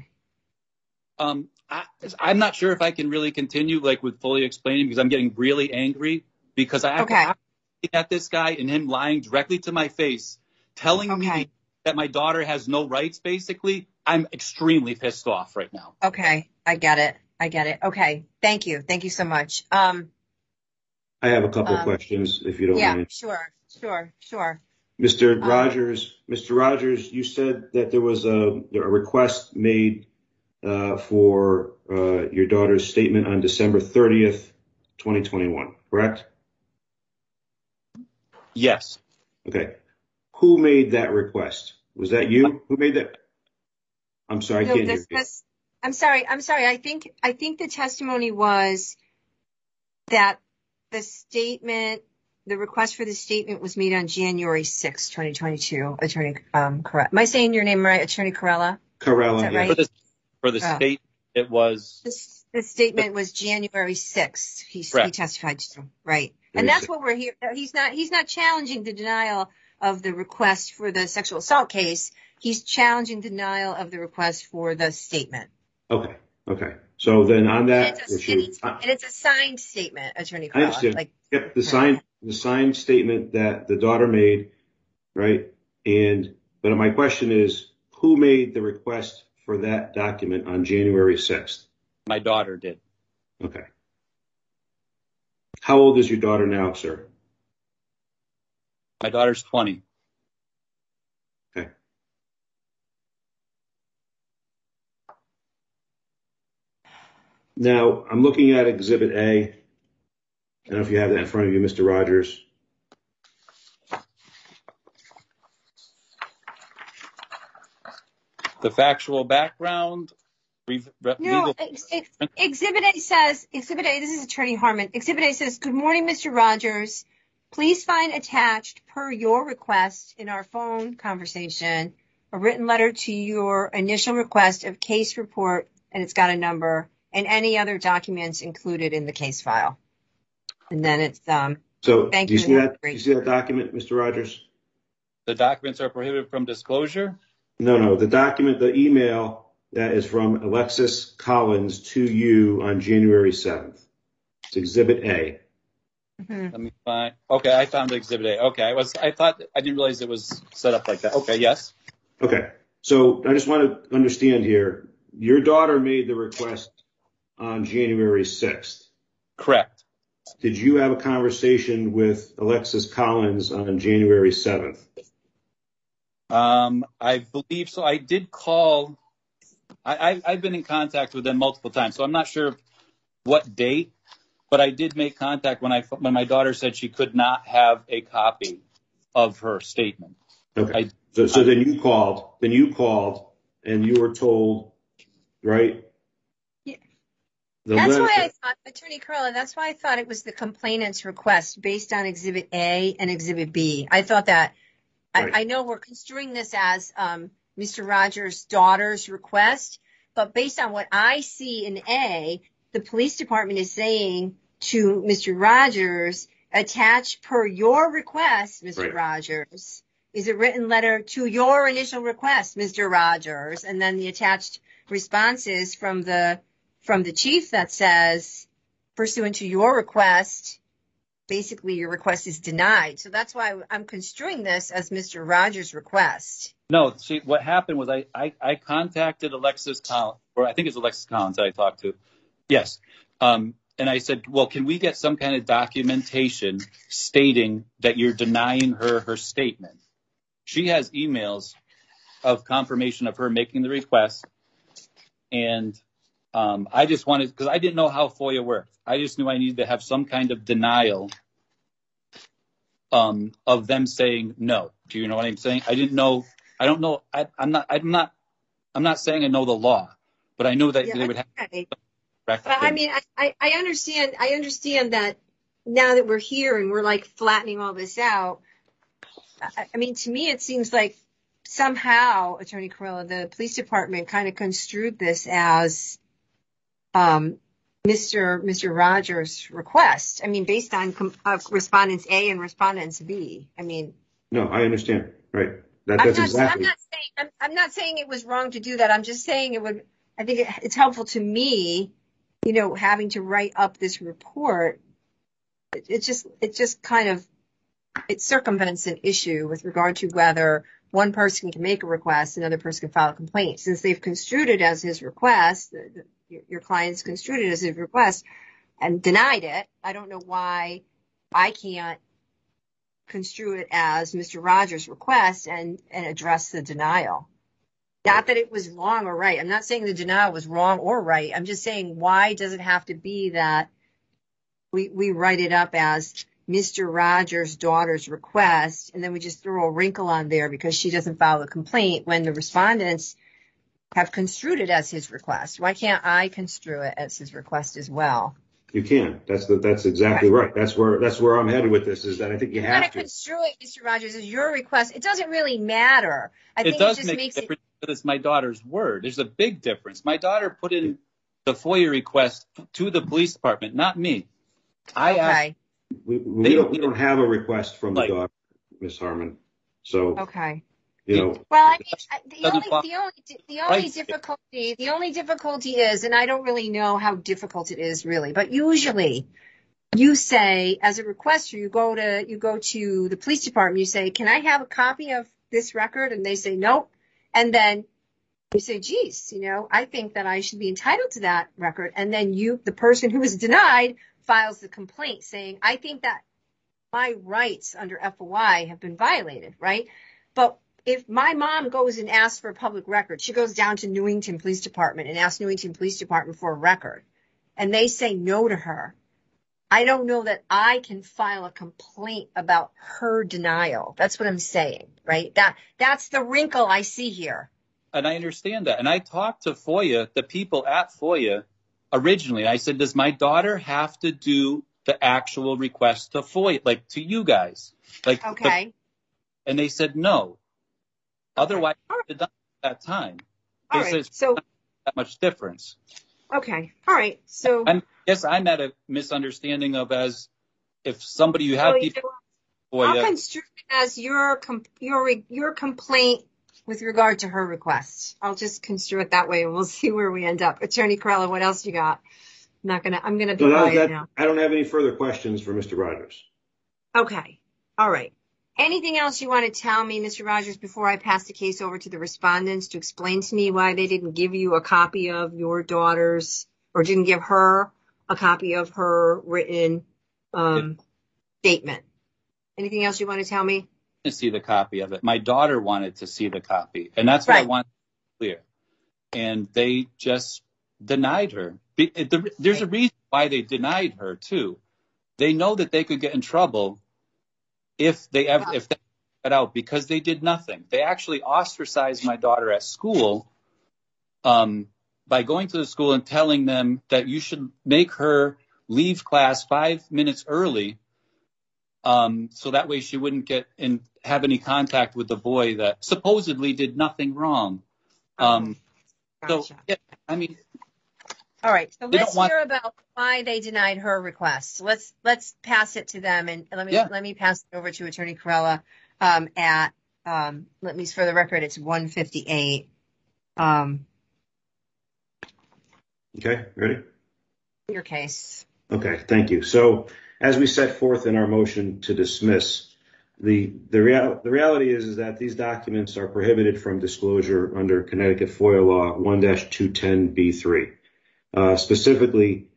I'm not sure if I can really continue with fully explaining because I'm getting really angry because I'm looking at this guy and him lying directly to my face, telling me that my daughter has no rights. Basically, I'm extremely pissed off right now. Okay, I get it. Okay, thank you so much. I have a couple of questions, if you don't mind. Yeah, sure. Mr. Rogers, you said that there was a request made for your daughter's statement on December 30th, 2021, correct? Yes. Okay. Who made that request? Was that you? Who made that? I'm sorry, I can't hear you. I'm sorry. I think the testimony was that the request for the statement was made on January 6th, 2022. Attorney, correct. Am I saying your name right? Attorney Carella? Carella, is that yeah. right? For the state, it was. The statement was January 6th. He testified to, right? And that's what we're here. He's not challenging the denial of the request for the sexual assault case. He's challenging denial of the request for the statement. Okay. So then on that issue, and it's a signed statement, Attorney Carella. I understand. The signed statement that the daughter made, right? But my question is, who made the request for that document on January 6th? My daughter did. Okay. How old is your daughter now, sir? My daughter's 20. Okay. Now, I'm looking at Exhibit A. I don't know if you have that in front of you, Mr. Rogers. The factual background. No, Exhibit A says, this is Attorney Harmon. Exhibit A says, good morning, Mr. Rogers. Please find attached per your request in our phone conversation, a written letter to your initial request of case report, and it's got a number, and any other documents included in the case file. And then it's, so thank do you see that? Do you see that document, Mr. Rogers? The documents are prohibited from disclosure? No, the document, the email that is from Alexis Collins to you on January 7th. It's Exhibit A. Mm-hmm. Let me find. Okay, I found Exhibit A. Okay, I didn't realize it was set up like that. Okay, yes. Okay, so I just want to understand here. Your daughter made the request on January 6th. Correct. Did you have a conversation with Alexis Collins on January 7th? I believe so. I did call. I've been in contact with them multiple times, so I'm not sure what date, but I did make contact when my daughter said she could not have a copy of her statement. Okay. So then you called and you were told, right? Yeah. That's why I thought, Attorney Carella, that's why I thought it was the complainant's request based on Exhibit A and Exhibit B. I thought that, right. I know we're construing this as Mr. Rogers' daughter's request, but based on what I see in A, the police department is saying to Mr. Rogers, attached per your request, Mr. Rogers, is a written letter to your initial request, Mr. Rogers, and then the attached responses from the from the chief that says, pursuant to your request, basically your request is denied. So that's why I'm construing this as Mr. Rogers' request. No, see, what happened was I contacted Alexis Collins, or I think it's Alexis Collins that I talked to. Yes. And I said, well, can we get some kind of documentation stating that you're denying her statement? She has emails of confirmation of her making the request. And I just wanted, because I didn't know how FOIA worked. I just knew I needed to have some kind of denial of them saying no. Do you know what I'm saying? I didn't know. I don't know. I'm not saying I know the law, but I know that they would have. Okay. But I mean, I understand that now that we're here and we're like flattening all this out. I mean, to me, it seems like somehow, Attorney Corella, the police department kind of construed this as Mr. Rogers' request. I mean, based on respondents A and respondents B. I mean, no, I understand. Right. That's exactly. I'm not saying it was wrong to do that. I'm just saying I think it's helpful to me, you know, having to write up this report. It just kind of, it circumvents an issue with regard to whether one person can make a request, another person can file a complaint. Since they've construed it as his request, your client's construed it as his request and denied it. I don't know why I can't construe it as Mr. Rogers' request and address the denial. Not that it was wrong or right. I'm not saying the denial was wrong or right. I'm just saying, why does it have to be that we write it up as Mr. Rogers' daughter's request, and then we just throw a wrinkle on there because she doesn't file a complaint when the respondents have construed it as his request? Why can't I construe it as his request as well? You can. That's exactly right. That's where I'm headed with this, is that I think you have to construe it, Mr. Rogers, as your request. It doesn't really matter. I think it does it just make makes a difference that it's my daughter's word. There's a big difference. My daughter put in the FOIA request to the police department, not me. I asked. We don't have a request from the daughter, Ms. Harmon. So okay. You know, well, I mean, the only difficulty is, and I don't really know how difficult it is really, but usually you say, as a requester, you go to the police department, you say, can I have a copy of this record? And they say, nope. And then you say, geez, you know, I think that I should be entitled to that record. And then the person who was denied files the complaint saying, I think that my rights under FOI have been violated, right? But if my mom goes and asks for a public record, she goes down to Newington Police Department and asks Newington Police Department for a record, and they say no to her, I don't know that I can file a complaint about her denial. That's what I'm saying, right? That's the wrinkle I see here. And I understand that. And I talked to FOIA, the people at FOIA originally. I said, does my daughter have to do the actual request to FOIA, like to you guys? Like, okay. And they said no. Otherwise, at that time, they said so not that much difference. Okay. All right. So I guess I'm at a misunderstanding of as if somebody you have people. I'll construe it as your complaint with regard to her request. I'll just construe it that way, and we'll see where we end up. Attorney Corella, what else you got? I'm gonna be quiet now. I don't have any further questions for Mr. Rogers. Okay. All right. Anything else you want to tell me, Mr. Rogers, before I pass the case over to the respondents to explain to me why they didn't give you a copy of your daughter's, or didn't give her a copy of her written statement? Anything else you want to tell me? To see the copy of it. My daughter wanted to see the copy, and that's what I want to be clear. And they just denied her. There's a reason why they denied her too. They know that they could get in trouble if they got out, because they did nothing. They actually ostracized my daughter at school by going to the school and telling them that you should make her leave class 5 minutes early, so that way she wouldn't get and have any contact with the boy that supposedly did nothing wrong. Gotcha. So yeah, I mean. All right, so let's hear about why they denied her request. Let's pass it to them, and let me pass it over to Attorney Corella let me, for the record, it's 1:58. Okay, ready? Your case. Okay, thank you. So as we set forth in our motion to dismiss, the reality is that these documents are prohibited from disclosure under Connecticut FOIA Law 1-210B3. Specifically,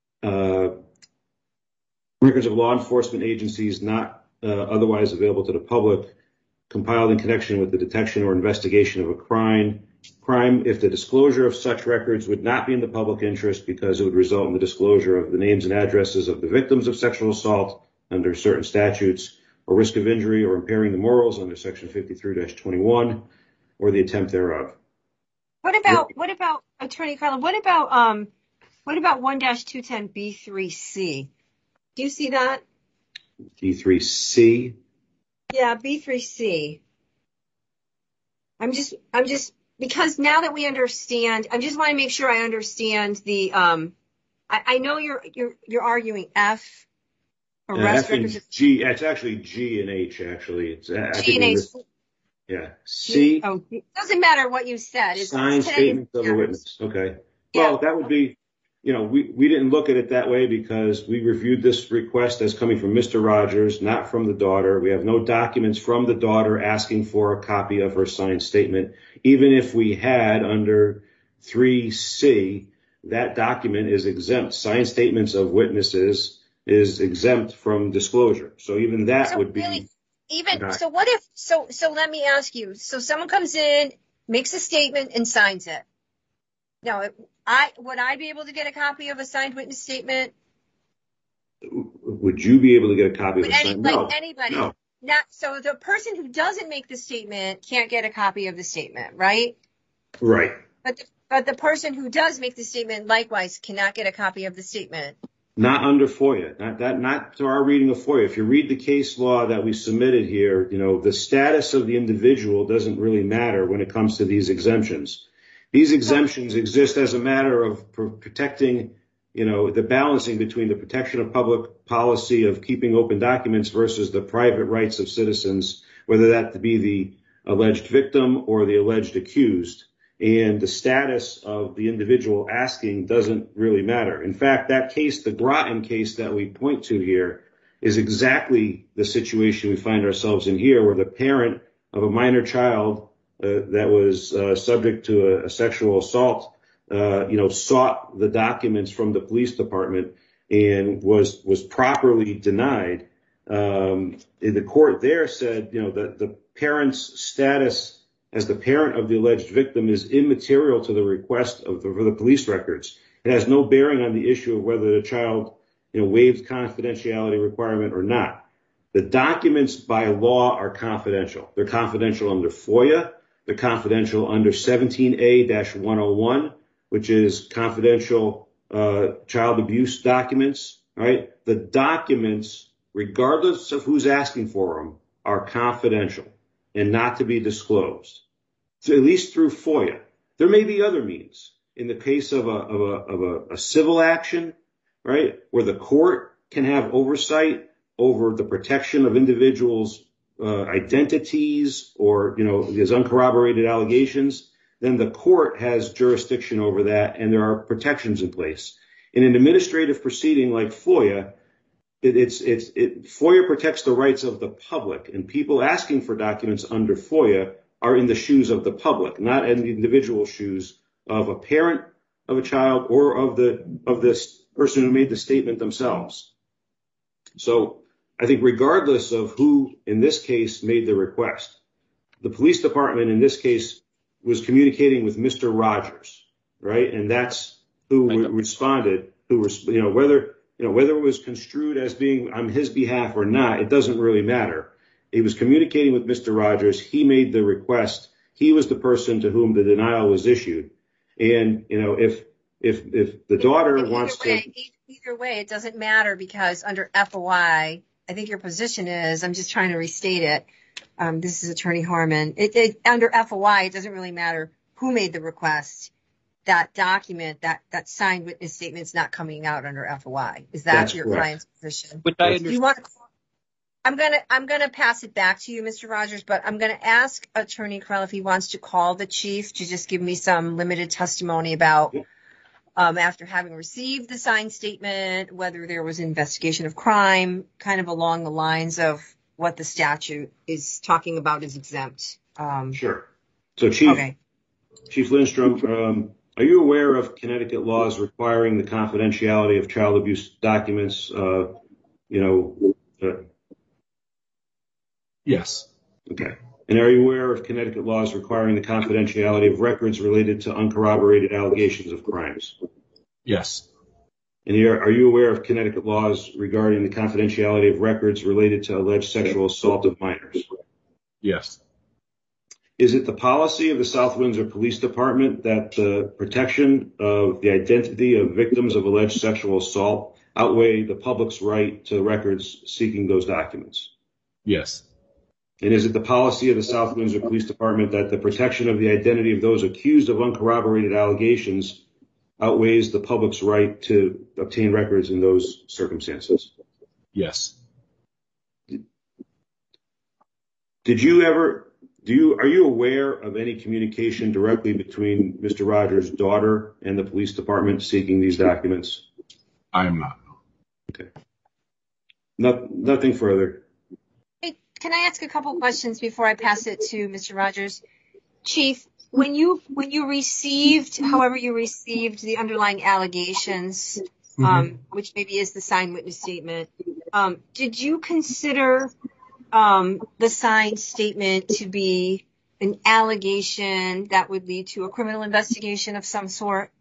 records of law enforcement agencies not otherwise available to the public, compiled in connection with the detection or investigation of a crime if the disclosure of such records would not be in the public interest because it would result in the disclosure of the names and addresses of the victims of sexual assault under certain statutes, or risk of injury or impairing the morals under Section 53-21, or the attempt thereof. What about Attorney Carlin? What about 1-210B3C? Do you see that? B3C? Yeah, B3C. I'm just because now that we understand, I just want to make sure I understand the I know you're arguing F. F and G. It's actually G and H. Actually, it's G and H. Yeah. C. Oh, it doesn't matter what you said. It's signed statements of a witness. Okay. Well, that would be. We didn't look at it that way because we reviewed this request as coming from Mr. Rogers, not from the daughter. We have no documents from the daughter asking for a copy of her signed statement. Even if we had under 3C, that document is exempt. Signed statements of witnesses is exempt from disclosure. So even that would be. Really, so what if, so let me ask you, so someone comes in, makes a statement and signs it. Now, would I be able to get a copy of a signed witness statement? Would you be able to get a copy of a signed? No. Anybody. No. So the person who doesn't make the statement can't get a copy of the statement, right? Right. But the person who does make the statement likewise cannot get a copy of the statement. Not under FOIA, not to our reading of FOIA. If you read the case law that we submitted here, the status of the individual doesn't really matter when it comes to these exemptions. These exemptions exist as a matter of protecting, the balancing between the protection of public policy of keeping open documents versus the private rights of citizens, whether that be the alleged victim or the alleged accused. And the status of the individual asking doesn't really matter. In fact, that case, the Groton case that we point to here, is exactly the situation we find ourselves in here, where the parent of a minor child that was subject to a sexual assault, sought the documents from the police department and was properly denied. The court there said, that the parent's status as the parent of the alleged victim is immaterial to the request for the police records. It has no bearing on the issue of whether the child, waives confidentiality requirement or not. The documents by law are confidential. They're confidential under FOIA. They're confidential under 17A-101, which is confidential child abuse documents, right? The documents, regardless of who's asking for them, are confidential and not to be disclosed, so at least through FOIA. There may be other means. In the case of a civil action, right, where the court can have oversight over the protection of individuals' identities or, there's uncorroborated allegations, then the court has jurisdiction over that and there are protections in place. In an administrative proceeding like FOIA, FOIA protects the rights of the public, and people asking for documents under FOIA are in the shoes of the public, not in the individual shoes of a parent of a child or of this person who made the statement themselves. So I think regardless of who in this case made the request, the police department in this case was communicating with Mr. Rogers, right? And that's who responded, whether it was construed as being on his behalf or not, it doesn't really matter. He was communicating with Mr. Rogers. He made the request. He was the person to whom the denial was issued. And, if the daughter wants to. Either way, it doesn't matter because under FOI, I think your position is, I'm just trying to restate it. This is Attorney Harmon. Under FOI, it doesn't really matter who made the request. That document, that signed witness statement is not coming out under FOI. Is that your client's position? But I understand. I'm gonna pass it back to you, Mr. Rogers, but I'm gonna ask Attorney Carlin if he wants to call the chief to just give me some limited testimony about after having received the signed statement, whether there was an investigation of crime, kind of along the lines of what the statute is talking about is exempt. Sure. So, Chief Okay. Lindstrom, are you aware of Connecticut laws requiring the confidentiality of child abuse documents? Yes. Okay. And are you aware of Connecticut laws requiring the confidentiality of records related to uncorroborated allegations of crimes? Yes. And are you aware of Connecticut laws regarding the confidentiality of records related to alleged sexual assault of minors? Yes. Is it the policy of the South Windsor Police Department that the protection of the identity of victims of alleged sexual assault outweigh the public's right to records seeking those documents? Yes. And is it the policy of the South Windsor Police Department that the protection of the identity of those accused of uncorroborated allegations outweighs the public's right to obtain records in those circumstances? Yes. Are you aware of any communication directly between Mr. Rogers' daughter and the police department seeking these documents? I am not. Okay. Nothing further. Hey, can I ask a couple questions before I pass it to Mr. Rogers? Chief, when you received the underlying allegations, which maybe is the signed witness statement, did you consider the signed statement to be an allegation that would lead to a criminal investigation of some sort?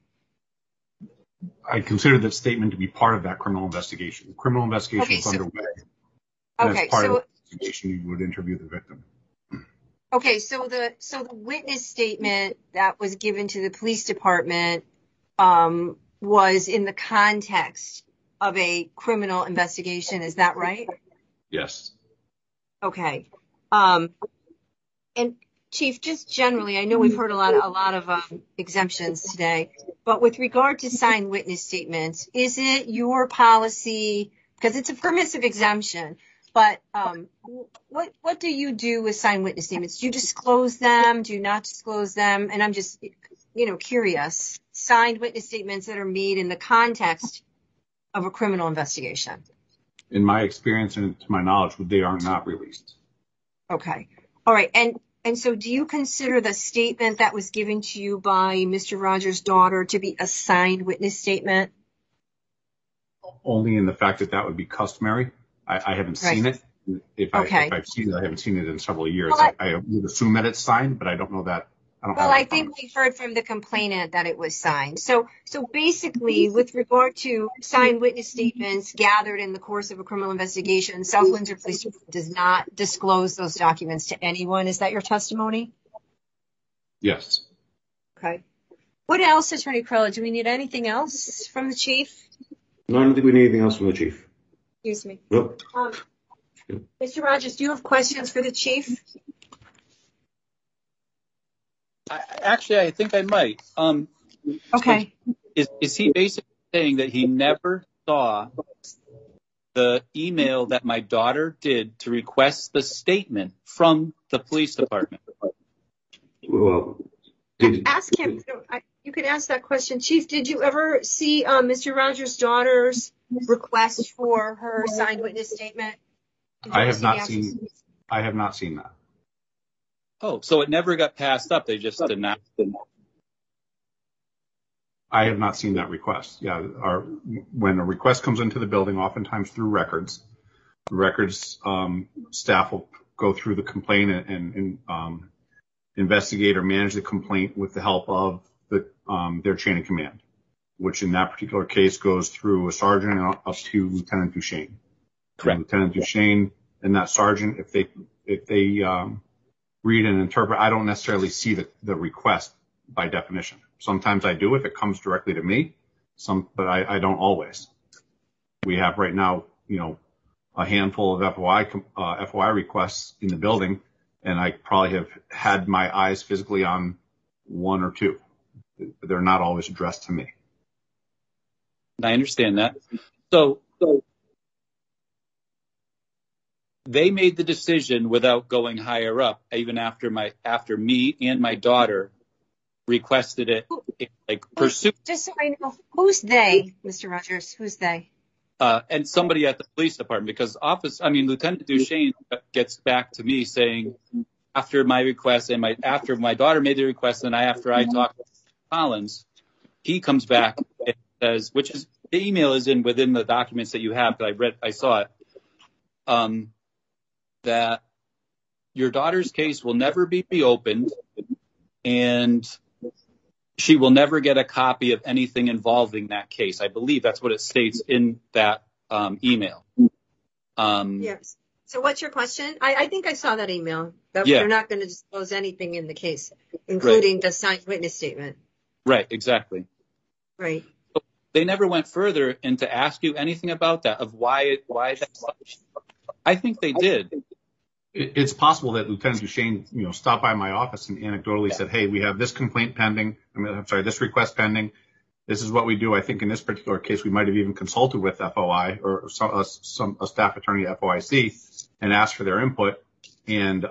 I consider that statement to be part of that criminal investigation. The criminal investigation is underway. And as part of the investigation, you would interview the victim. Okay, so the witness statement that was given to the police department was in the context of a criminal investigation. Is that right? Yes. Okay. And Chief, just generally, I know we've heard a lot of exemptions today, but with regard to signed witness statements, is it your policy, because it's a permissive exemption, but what do you do with signed witness statements? Do you disclose them? Do you not disclose them? And I'm just, curious. Signed witness statements that are made in the context of a criminal investigation. In my experience and to my knowledge, they are not released. Okay. All right. And so do you consider the statement that was given to you by Mr. Rogers' daughter to be a signed witness statement? Only in the fact that would be customary. I haven't seen it. If I've seen it, I haven't seen it in several years. Well, I would assume that it's signed, but I don't know that. I think we heard from the complainant that it was signed. So basically, with regard to signed witness statements gathered in the course of a criminal investigation, South Windsor Police does not disclose those documents to anyone. Is that your testimony? Yes. Okay. What else, Attorney Crowley? Do we need anything else from the chief? No, I don't think we need anything else from the chief. Excuse me. Nope. Mr. Rogers, do you have questions for the chief? I think I might. Okay. Is he basically saying that he never saw the email that my daughter did to request the statement from the police department? Well, ask him. You could ask that question. Chief, did you ever see Mr. Rogers' daughter's request for her signed witness statement? I have not seen that. Oh, so it never got passed up. They just did not. I have not seen that request. Yeah. When a request comes into the building, oftentimes through records, staff will go through the complaint and investigate or manage the complaint with the help of their chain of command, which in that particular case goes through a sergeant and up to Lieutenant Duchesne. Correct. Lieutenant Duchesne and that sergeant, if they read and interpret, I don't necessarily see the request by definition. Sometimes I do if it comes directly to me, but I don't always. We have right now, a handful of FOI requests in the building, and I probably have had my eyes physically on one or two. They're not always addressed to me. I understand that. So they made the decision without going higher up, even after me and my daughter requested it, like pursuit. Just so I know, who's they, Mr. Rogers? Who's they? And somebody at the police department, because Lieutenant Duchesne gets back to me saying after my request and after my daughter made the request and after I talked to Collins, he comes back and says, which is the email is within the documents that you have that I saw it, that your daughter's case will never be reopened and she will never get a copy of anything involving that case. I believe that's what it states in that email. Yes. So what's your question? I think I saw that email. That Yeah. They're not going to disclose anything in the case, including the signed witness statement. Right, exactly. Right. They never went further into ask you anything about that, of why that's such. I think they did. It's possible that Lieutenant Duchesne, stopped by my office and anecdotally said, "Hey, we have this complaint pending. This request pending. This is what we do." I think in this particular case, we might have even consulted with FOI or a staff attorney at FOIC and asked for their input. And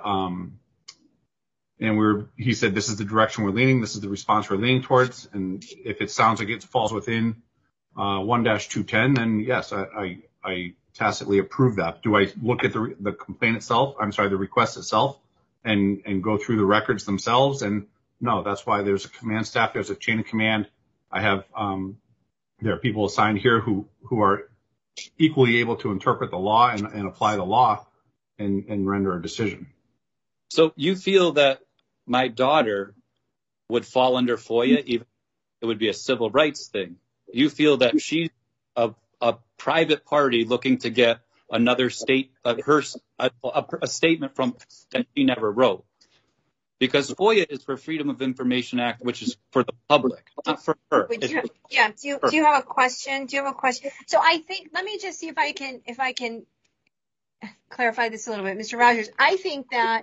he said, "This is the direction we're leaning. This is the response we're leaning towards. And if it sounds like it falls within 1-210, then yes, I tacitly approve that." Do I look at the complaint itself? The request itself and go through the records themselves? And no, that's why there's a command staff. There's a chain of command. I have, there are people assigned here who are equally able to interpret the law and apply the law and render a decision. So you feel that my daughter would fall under FOIA, even if it would be a civil rights thing? You feel that she's a private party looking to get another state, a statement from that she never wrote? Because FOIA is for Freedom of Information Act, which is for the public, not for her. Do you have a question? So I think, let me just see if I can clarify this a little bit, Mr. Rogers. I think that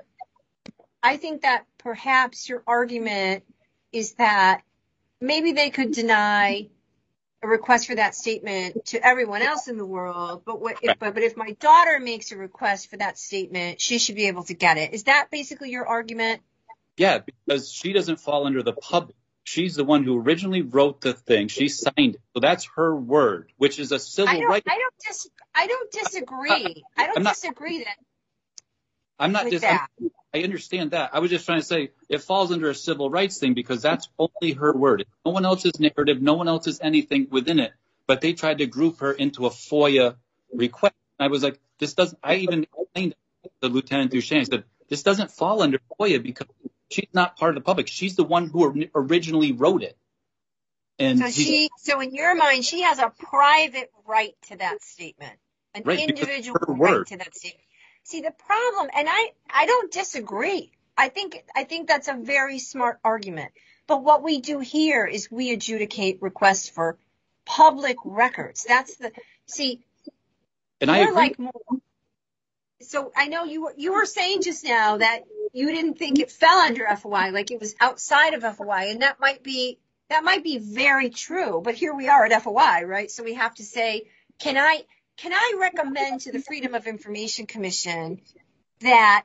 perhaps your argument is that maybe they could deny a request for that statement to everyone else in the world, but if my daughter makes a request for that statement, she should be able to get it. Is that basically your argument? Yeah, because she doesn't fall under the public. She's the one who originally wrote the thing. She signed it. So that's her word, which is a civil right. I don't disagree. I don't disagree that. I'm not just. I understand that. I was just trying to say it falls under a civil rights thing because that's only her word. It's no one else's narrative. No one else's anything within it. But they tried to group her into a FOIA request. I was like, this doesn't. I even explained to Lieutenant Duchesne. I said, this doesn't fall under FOIA because she's not part of the public. She's the one who originally wrote it. And so in your mind, she has a private right to that statement, an individual right to that statement. See, the problem, and I don't disagree. I think that's a very smart argument. But what we do here is we adjudicate requests for public records. That's and I agree. So I know you were saying just now that you didn't think it fell under FOI, like it was outside of FOI, and that might be very true. But here we are at FOI, right? So we have to say, can I recommend to the Freedom of Information Commission that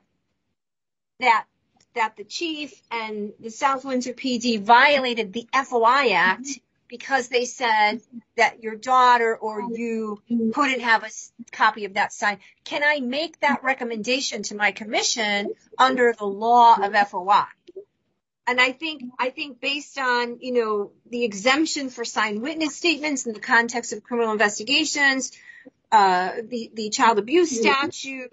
the chief and the South Windsor PD violated the FOI Act because they said that your daughter or you couldn't have a copy of that signed? Can I make that recommendation to my commission under the law of FOI? And I think based on, the exemption for signed witness statements in the context of criminal investigations, the child abuse statute,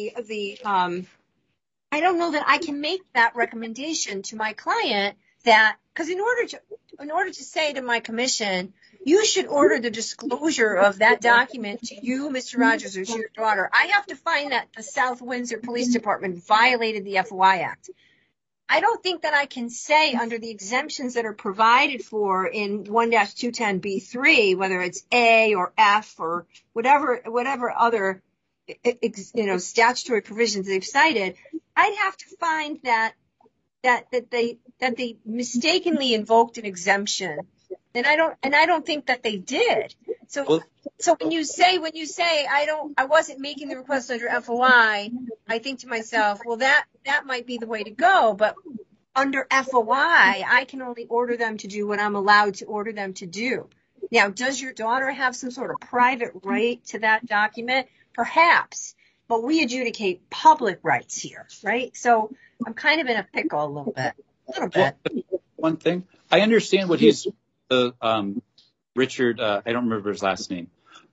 I don't know that I can make that recommendation to my client because in order to say to my commission, you should order the disclosure of that document to you, Mr. Rogers, or to your daughter, I have to find that the South Windsor Police Department violated the FOI Act. I don't think that I can say under the exemptions that are provided for in 1-210B3, whether it's A or F or whatever other, statutory provisions they've cited, I'd have to find that they mistakenly invoked an exemption. And I don't think that they did. So when you say I wasn't making the request under FOI, I think to myself, well, that might be the way to go. But under FOI, I can only order them to do what I'm allowed to order them to do. Now, does your daughter have some sort of private right to that document? Perhaps, but we adjudicate public rights here, right? So I'm kind of in a pickle a little bit. Well, one thing, I understand what he's, Richard, I don't remember his last name,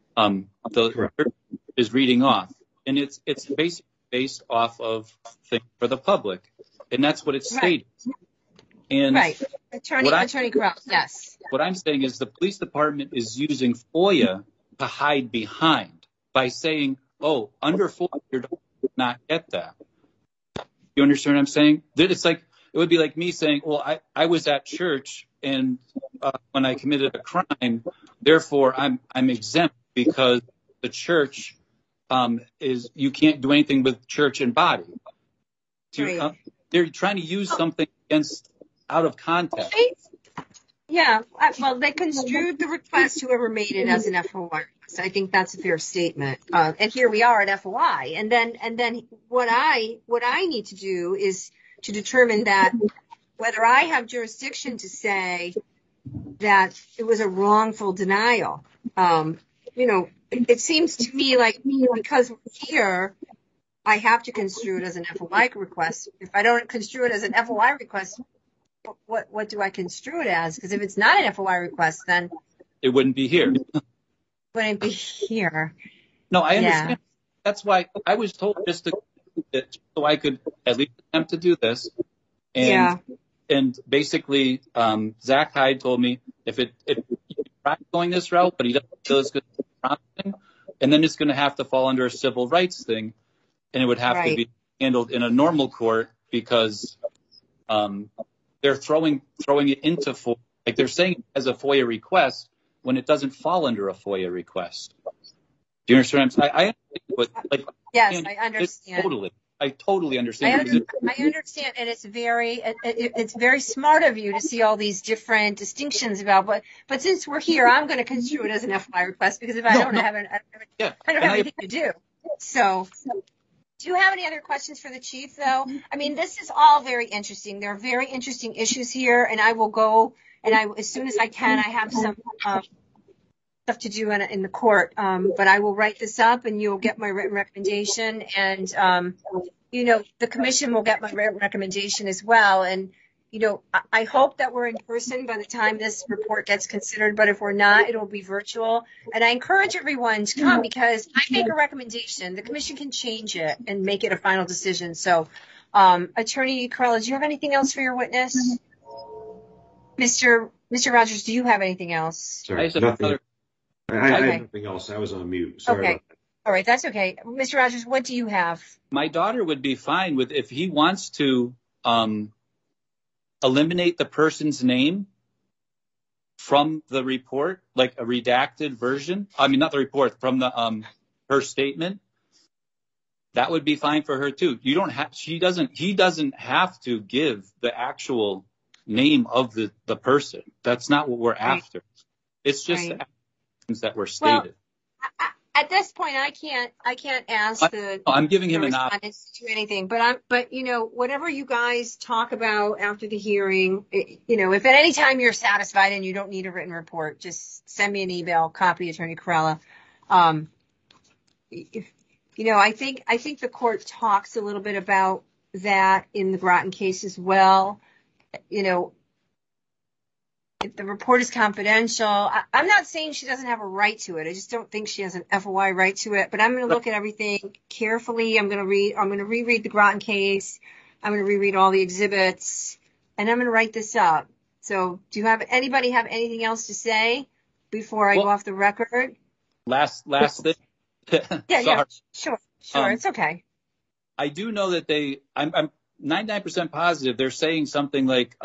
is reading off. And it's basically based off of things for the public. And that's what it's stated. And right. Attorney Corral, yes. What I'm saying is the police department is using FOIA to hide behind by saying, oh, under FOIA, you do not get that. You understand what I'm saying? It's like, it would be like me saying, well, I was at church and when I committed a crime, therefore I'm exempt because the church is, you can't do anything with church and body. They're trying to use something out of context. Yeah, well, they construed the request, whoever made it, as an FOI request. I think that's a fair statement. And here we are at FOI. And then what I need to do is to determine that whether I have jurisdiction to say that it was a wrongful denial. It seems to me like because we're here, I have to construe it as an FOI request. If I don't construe it as an FOI request, what do I construe it as? Because if it's not an FOI request, then it wouldn't be here. Wouldn't be here. No, I understand. Yeah. That's why I was told just so I could at least attempt to do this. And basically, Zach Hyde told me if you try going this route, but he doesn't feel it's good, and then it's going to have to fall under a civil rights thing, and it would have to be handled in a normal court because they're throwing it into FOIA. Like they're saying it as a FOIA request when it doesn't fall under a FOIA request. Do you understand what I'm saying? Yes, I understand. I totally understand. I understand, and it's very smart of you to see all these different distinctions about. But since we're here, I'm going to construe it as an FOI request because if I don't have anything to do. So, do you have any other questions for the chief, though? I mean, this is all very interesting. There are very interesting issues here, and I will go as soon as I can. I have some stuff to do in the court, but I will write this up and you'll get my written recommendation, and the commission will get my written recommendation as well. And I hope that we're in person by the time this report gets considered, but if we're not, it'll be virtual. And I encourage everyone to come because I make a recommendation, the commission can change it and make it a final decision. So Attorney Corella, do you have anything else for your witness? Mr. Rogers, do you have anything else? Sorry, nothing. I had nothing else. I was on mute. Sorry. Okay. All right. That's okay. Mr. Rogers, what do you have? My daughter would be fine with if he wants to eliminate the person's name from the report, like a redacted version. I mean, not the report, from the her statement. That would be fine for her too. He doesn't have to give the actual name of the person. That's not what we're after. It's just that were stated. Well, at this point, I can't ask I'm giving him an option to do anything. But whatever you guys talk about after the hearing, if at any time you're satisfied and you don't need a written report, just send me an email. Copy Attorney Corella. I think the court talks a little bit about that in the Groton case as well. If the report is confidential, I'm not saying she doesn't have a right to it. I just don't think she has an FOI right to it. But I'm going to look at everything carefully. I'm going to reread the Groton case. I'm going to reread all the exhibits, and I'm going to write this up. So, anybody have anything else to say before I go off the record? Last thing. Yeah, sure. It's okay. I do know that I'm 99% positive they're saying something like,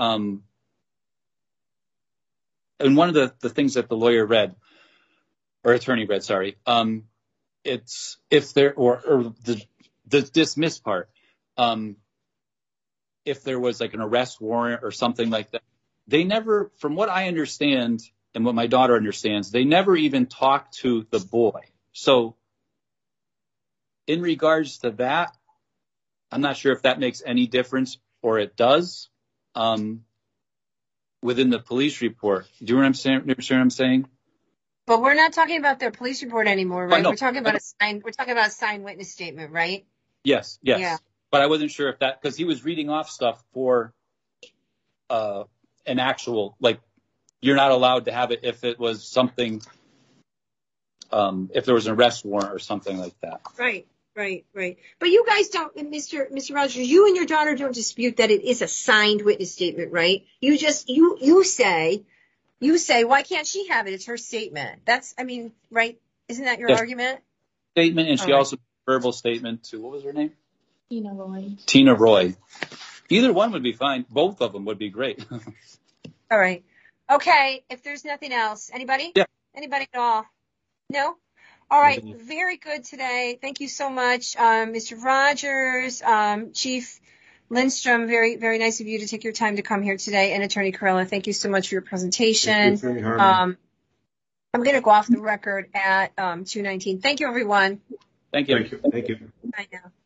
and one of the things that the lawyer read, or attorney read, sorry, it's if there, or the dismissed part, if there was like an arrest warrant or something like that, they never, from what I understand and what my daughter understands, they never even talked to the boy. So in regards to that, I'm not sure if that makes any difference or it does, within the police report. Do you know what I'm saying? But we're not talking about their police report anymore, right? No, we're talking about a signed witness statement, right? Yes. Yeah. But I wasn't sure if that, because he was reading off stuff for an actual, like, you're not allowed to have it if it was something, if there was an arrest warrant or something like that. Right. But you guys don't, Mr. Rogers, you and your daughter don't dispute that it is a signed witness statement, right? You just, you say, why can't she have it? It's her statement. Right? Isn't that your argument? Statement, and she also verbal statement to, what was her name? Tina Roy. Either one would be fine. Both of them would be great. All right. Okay. If there's nothing else, anybody? Yeah. Anybody at all? No? All right. Very good today. Thank you so much, Mr. Rogers, Chief Lindstrom. Very, very nice of you to take your time to come here today. And Attorney Carella, thank you so much for your presentation. Thank you, Attorney Harmon. I'm going to go off the record at 2:19. Thank you, everyone. Thank you. Thank you. Bye now.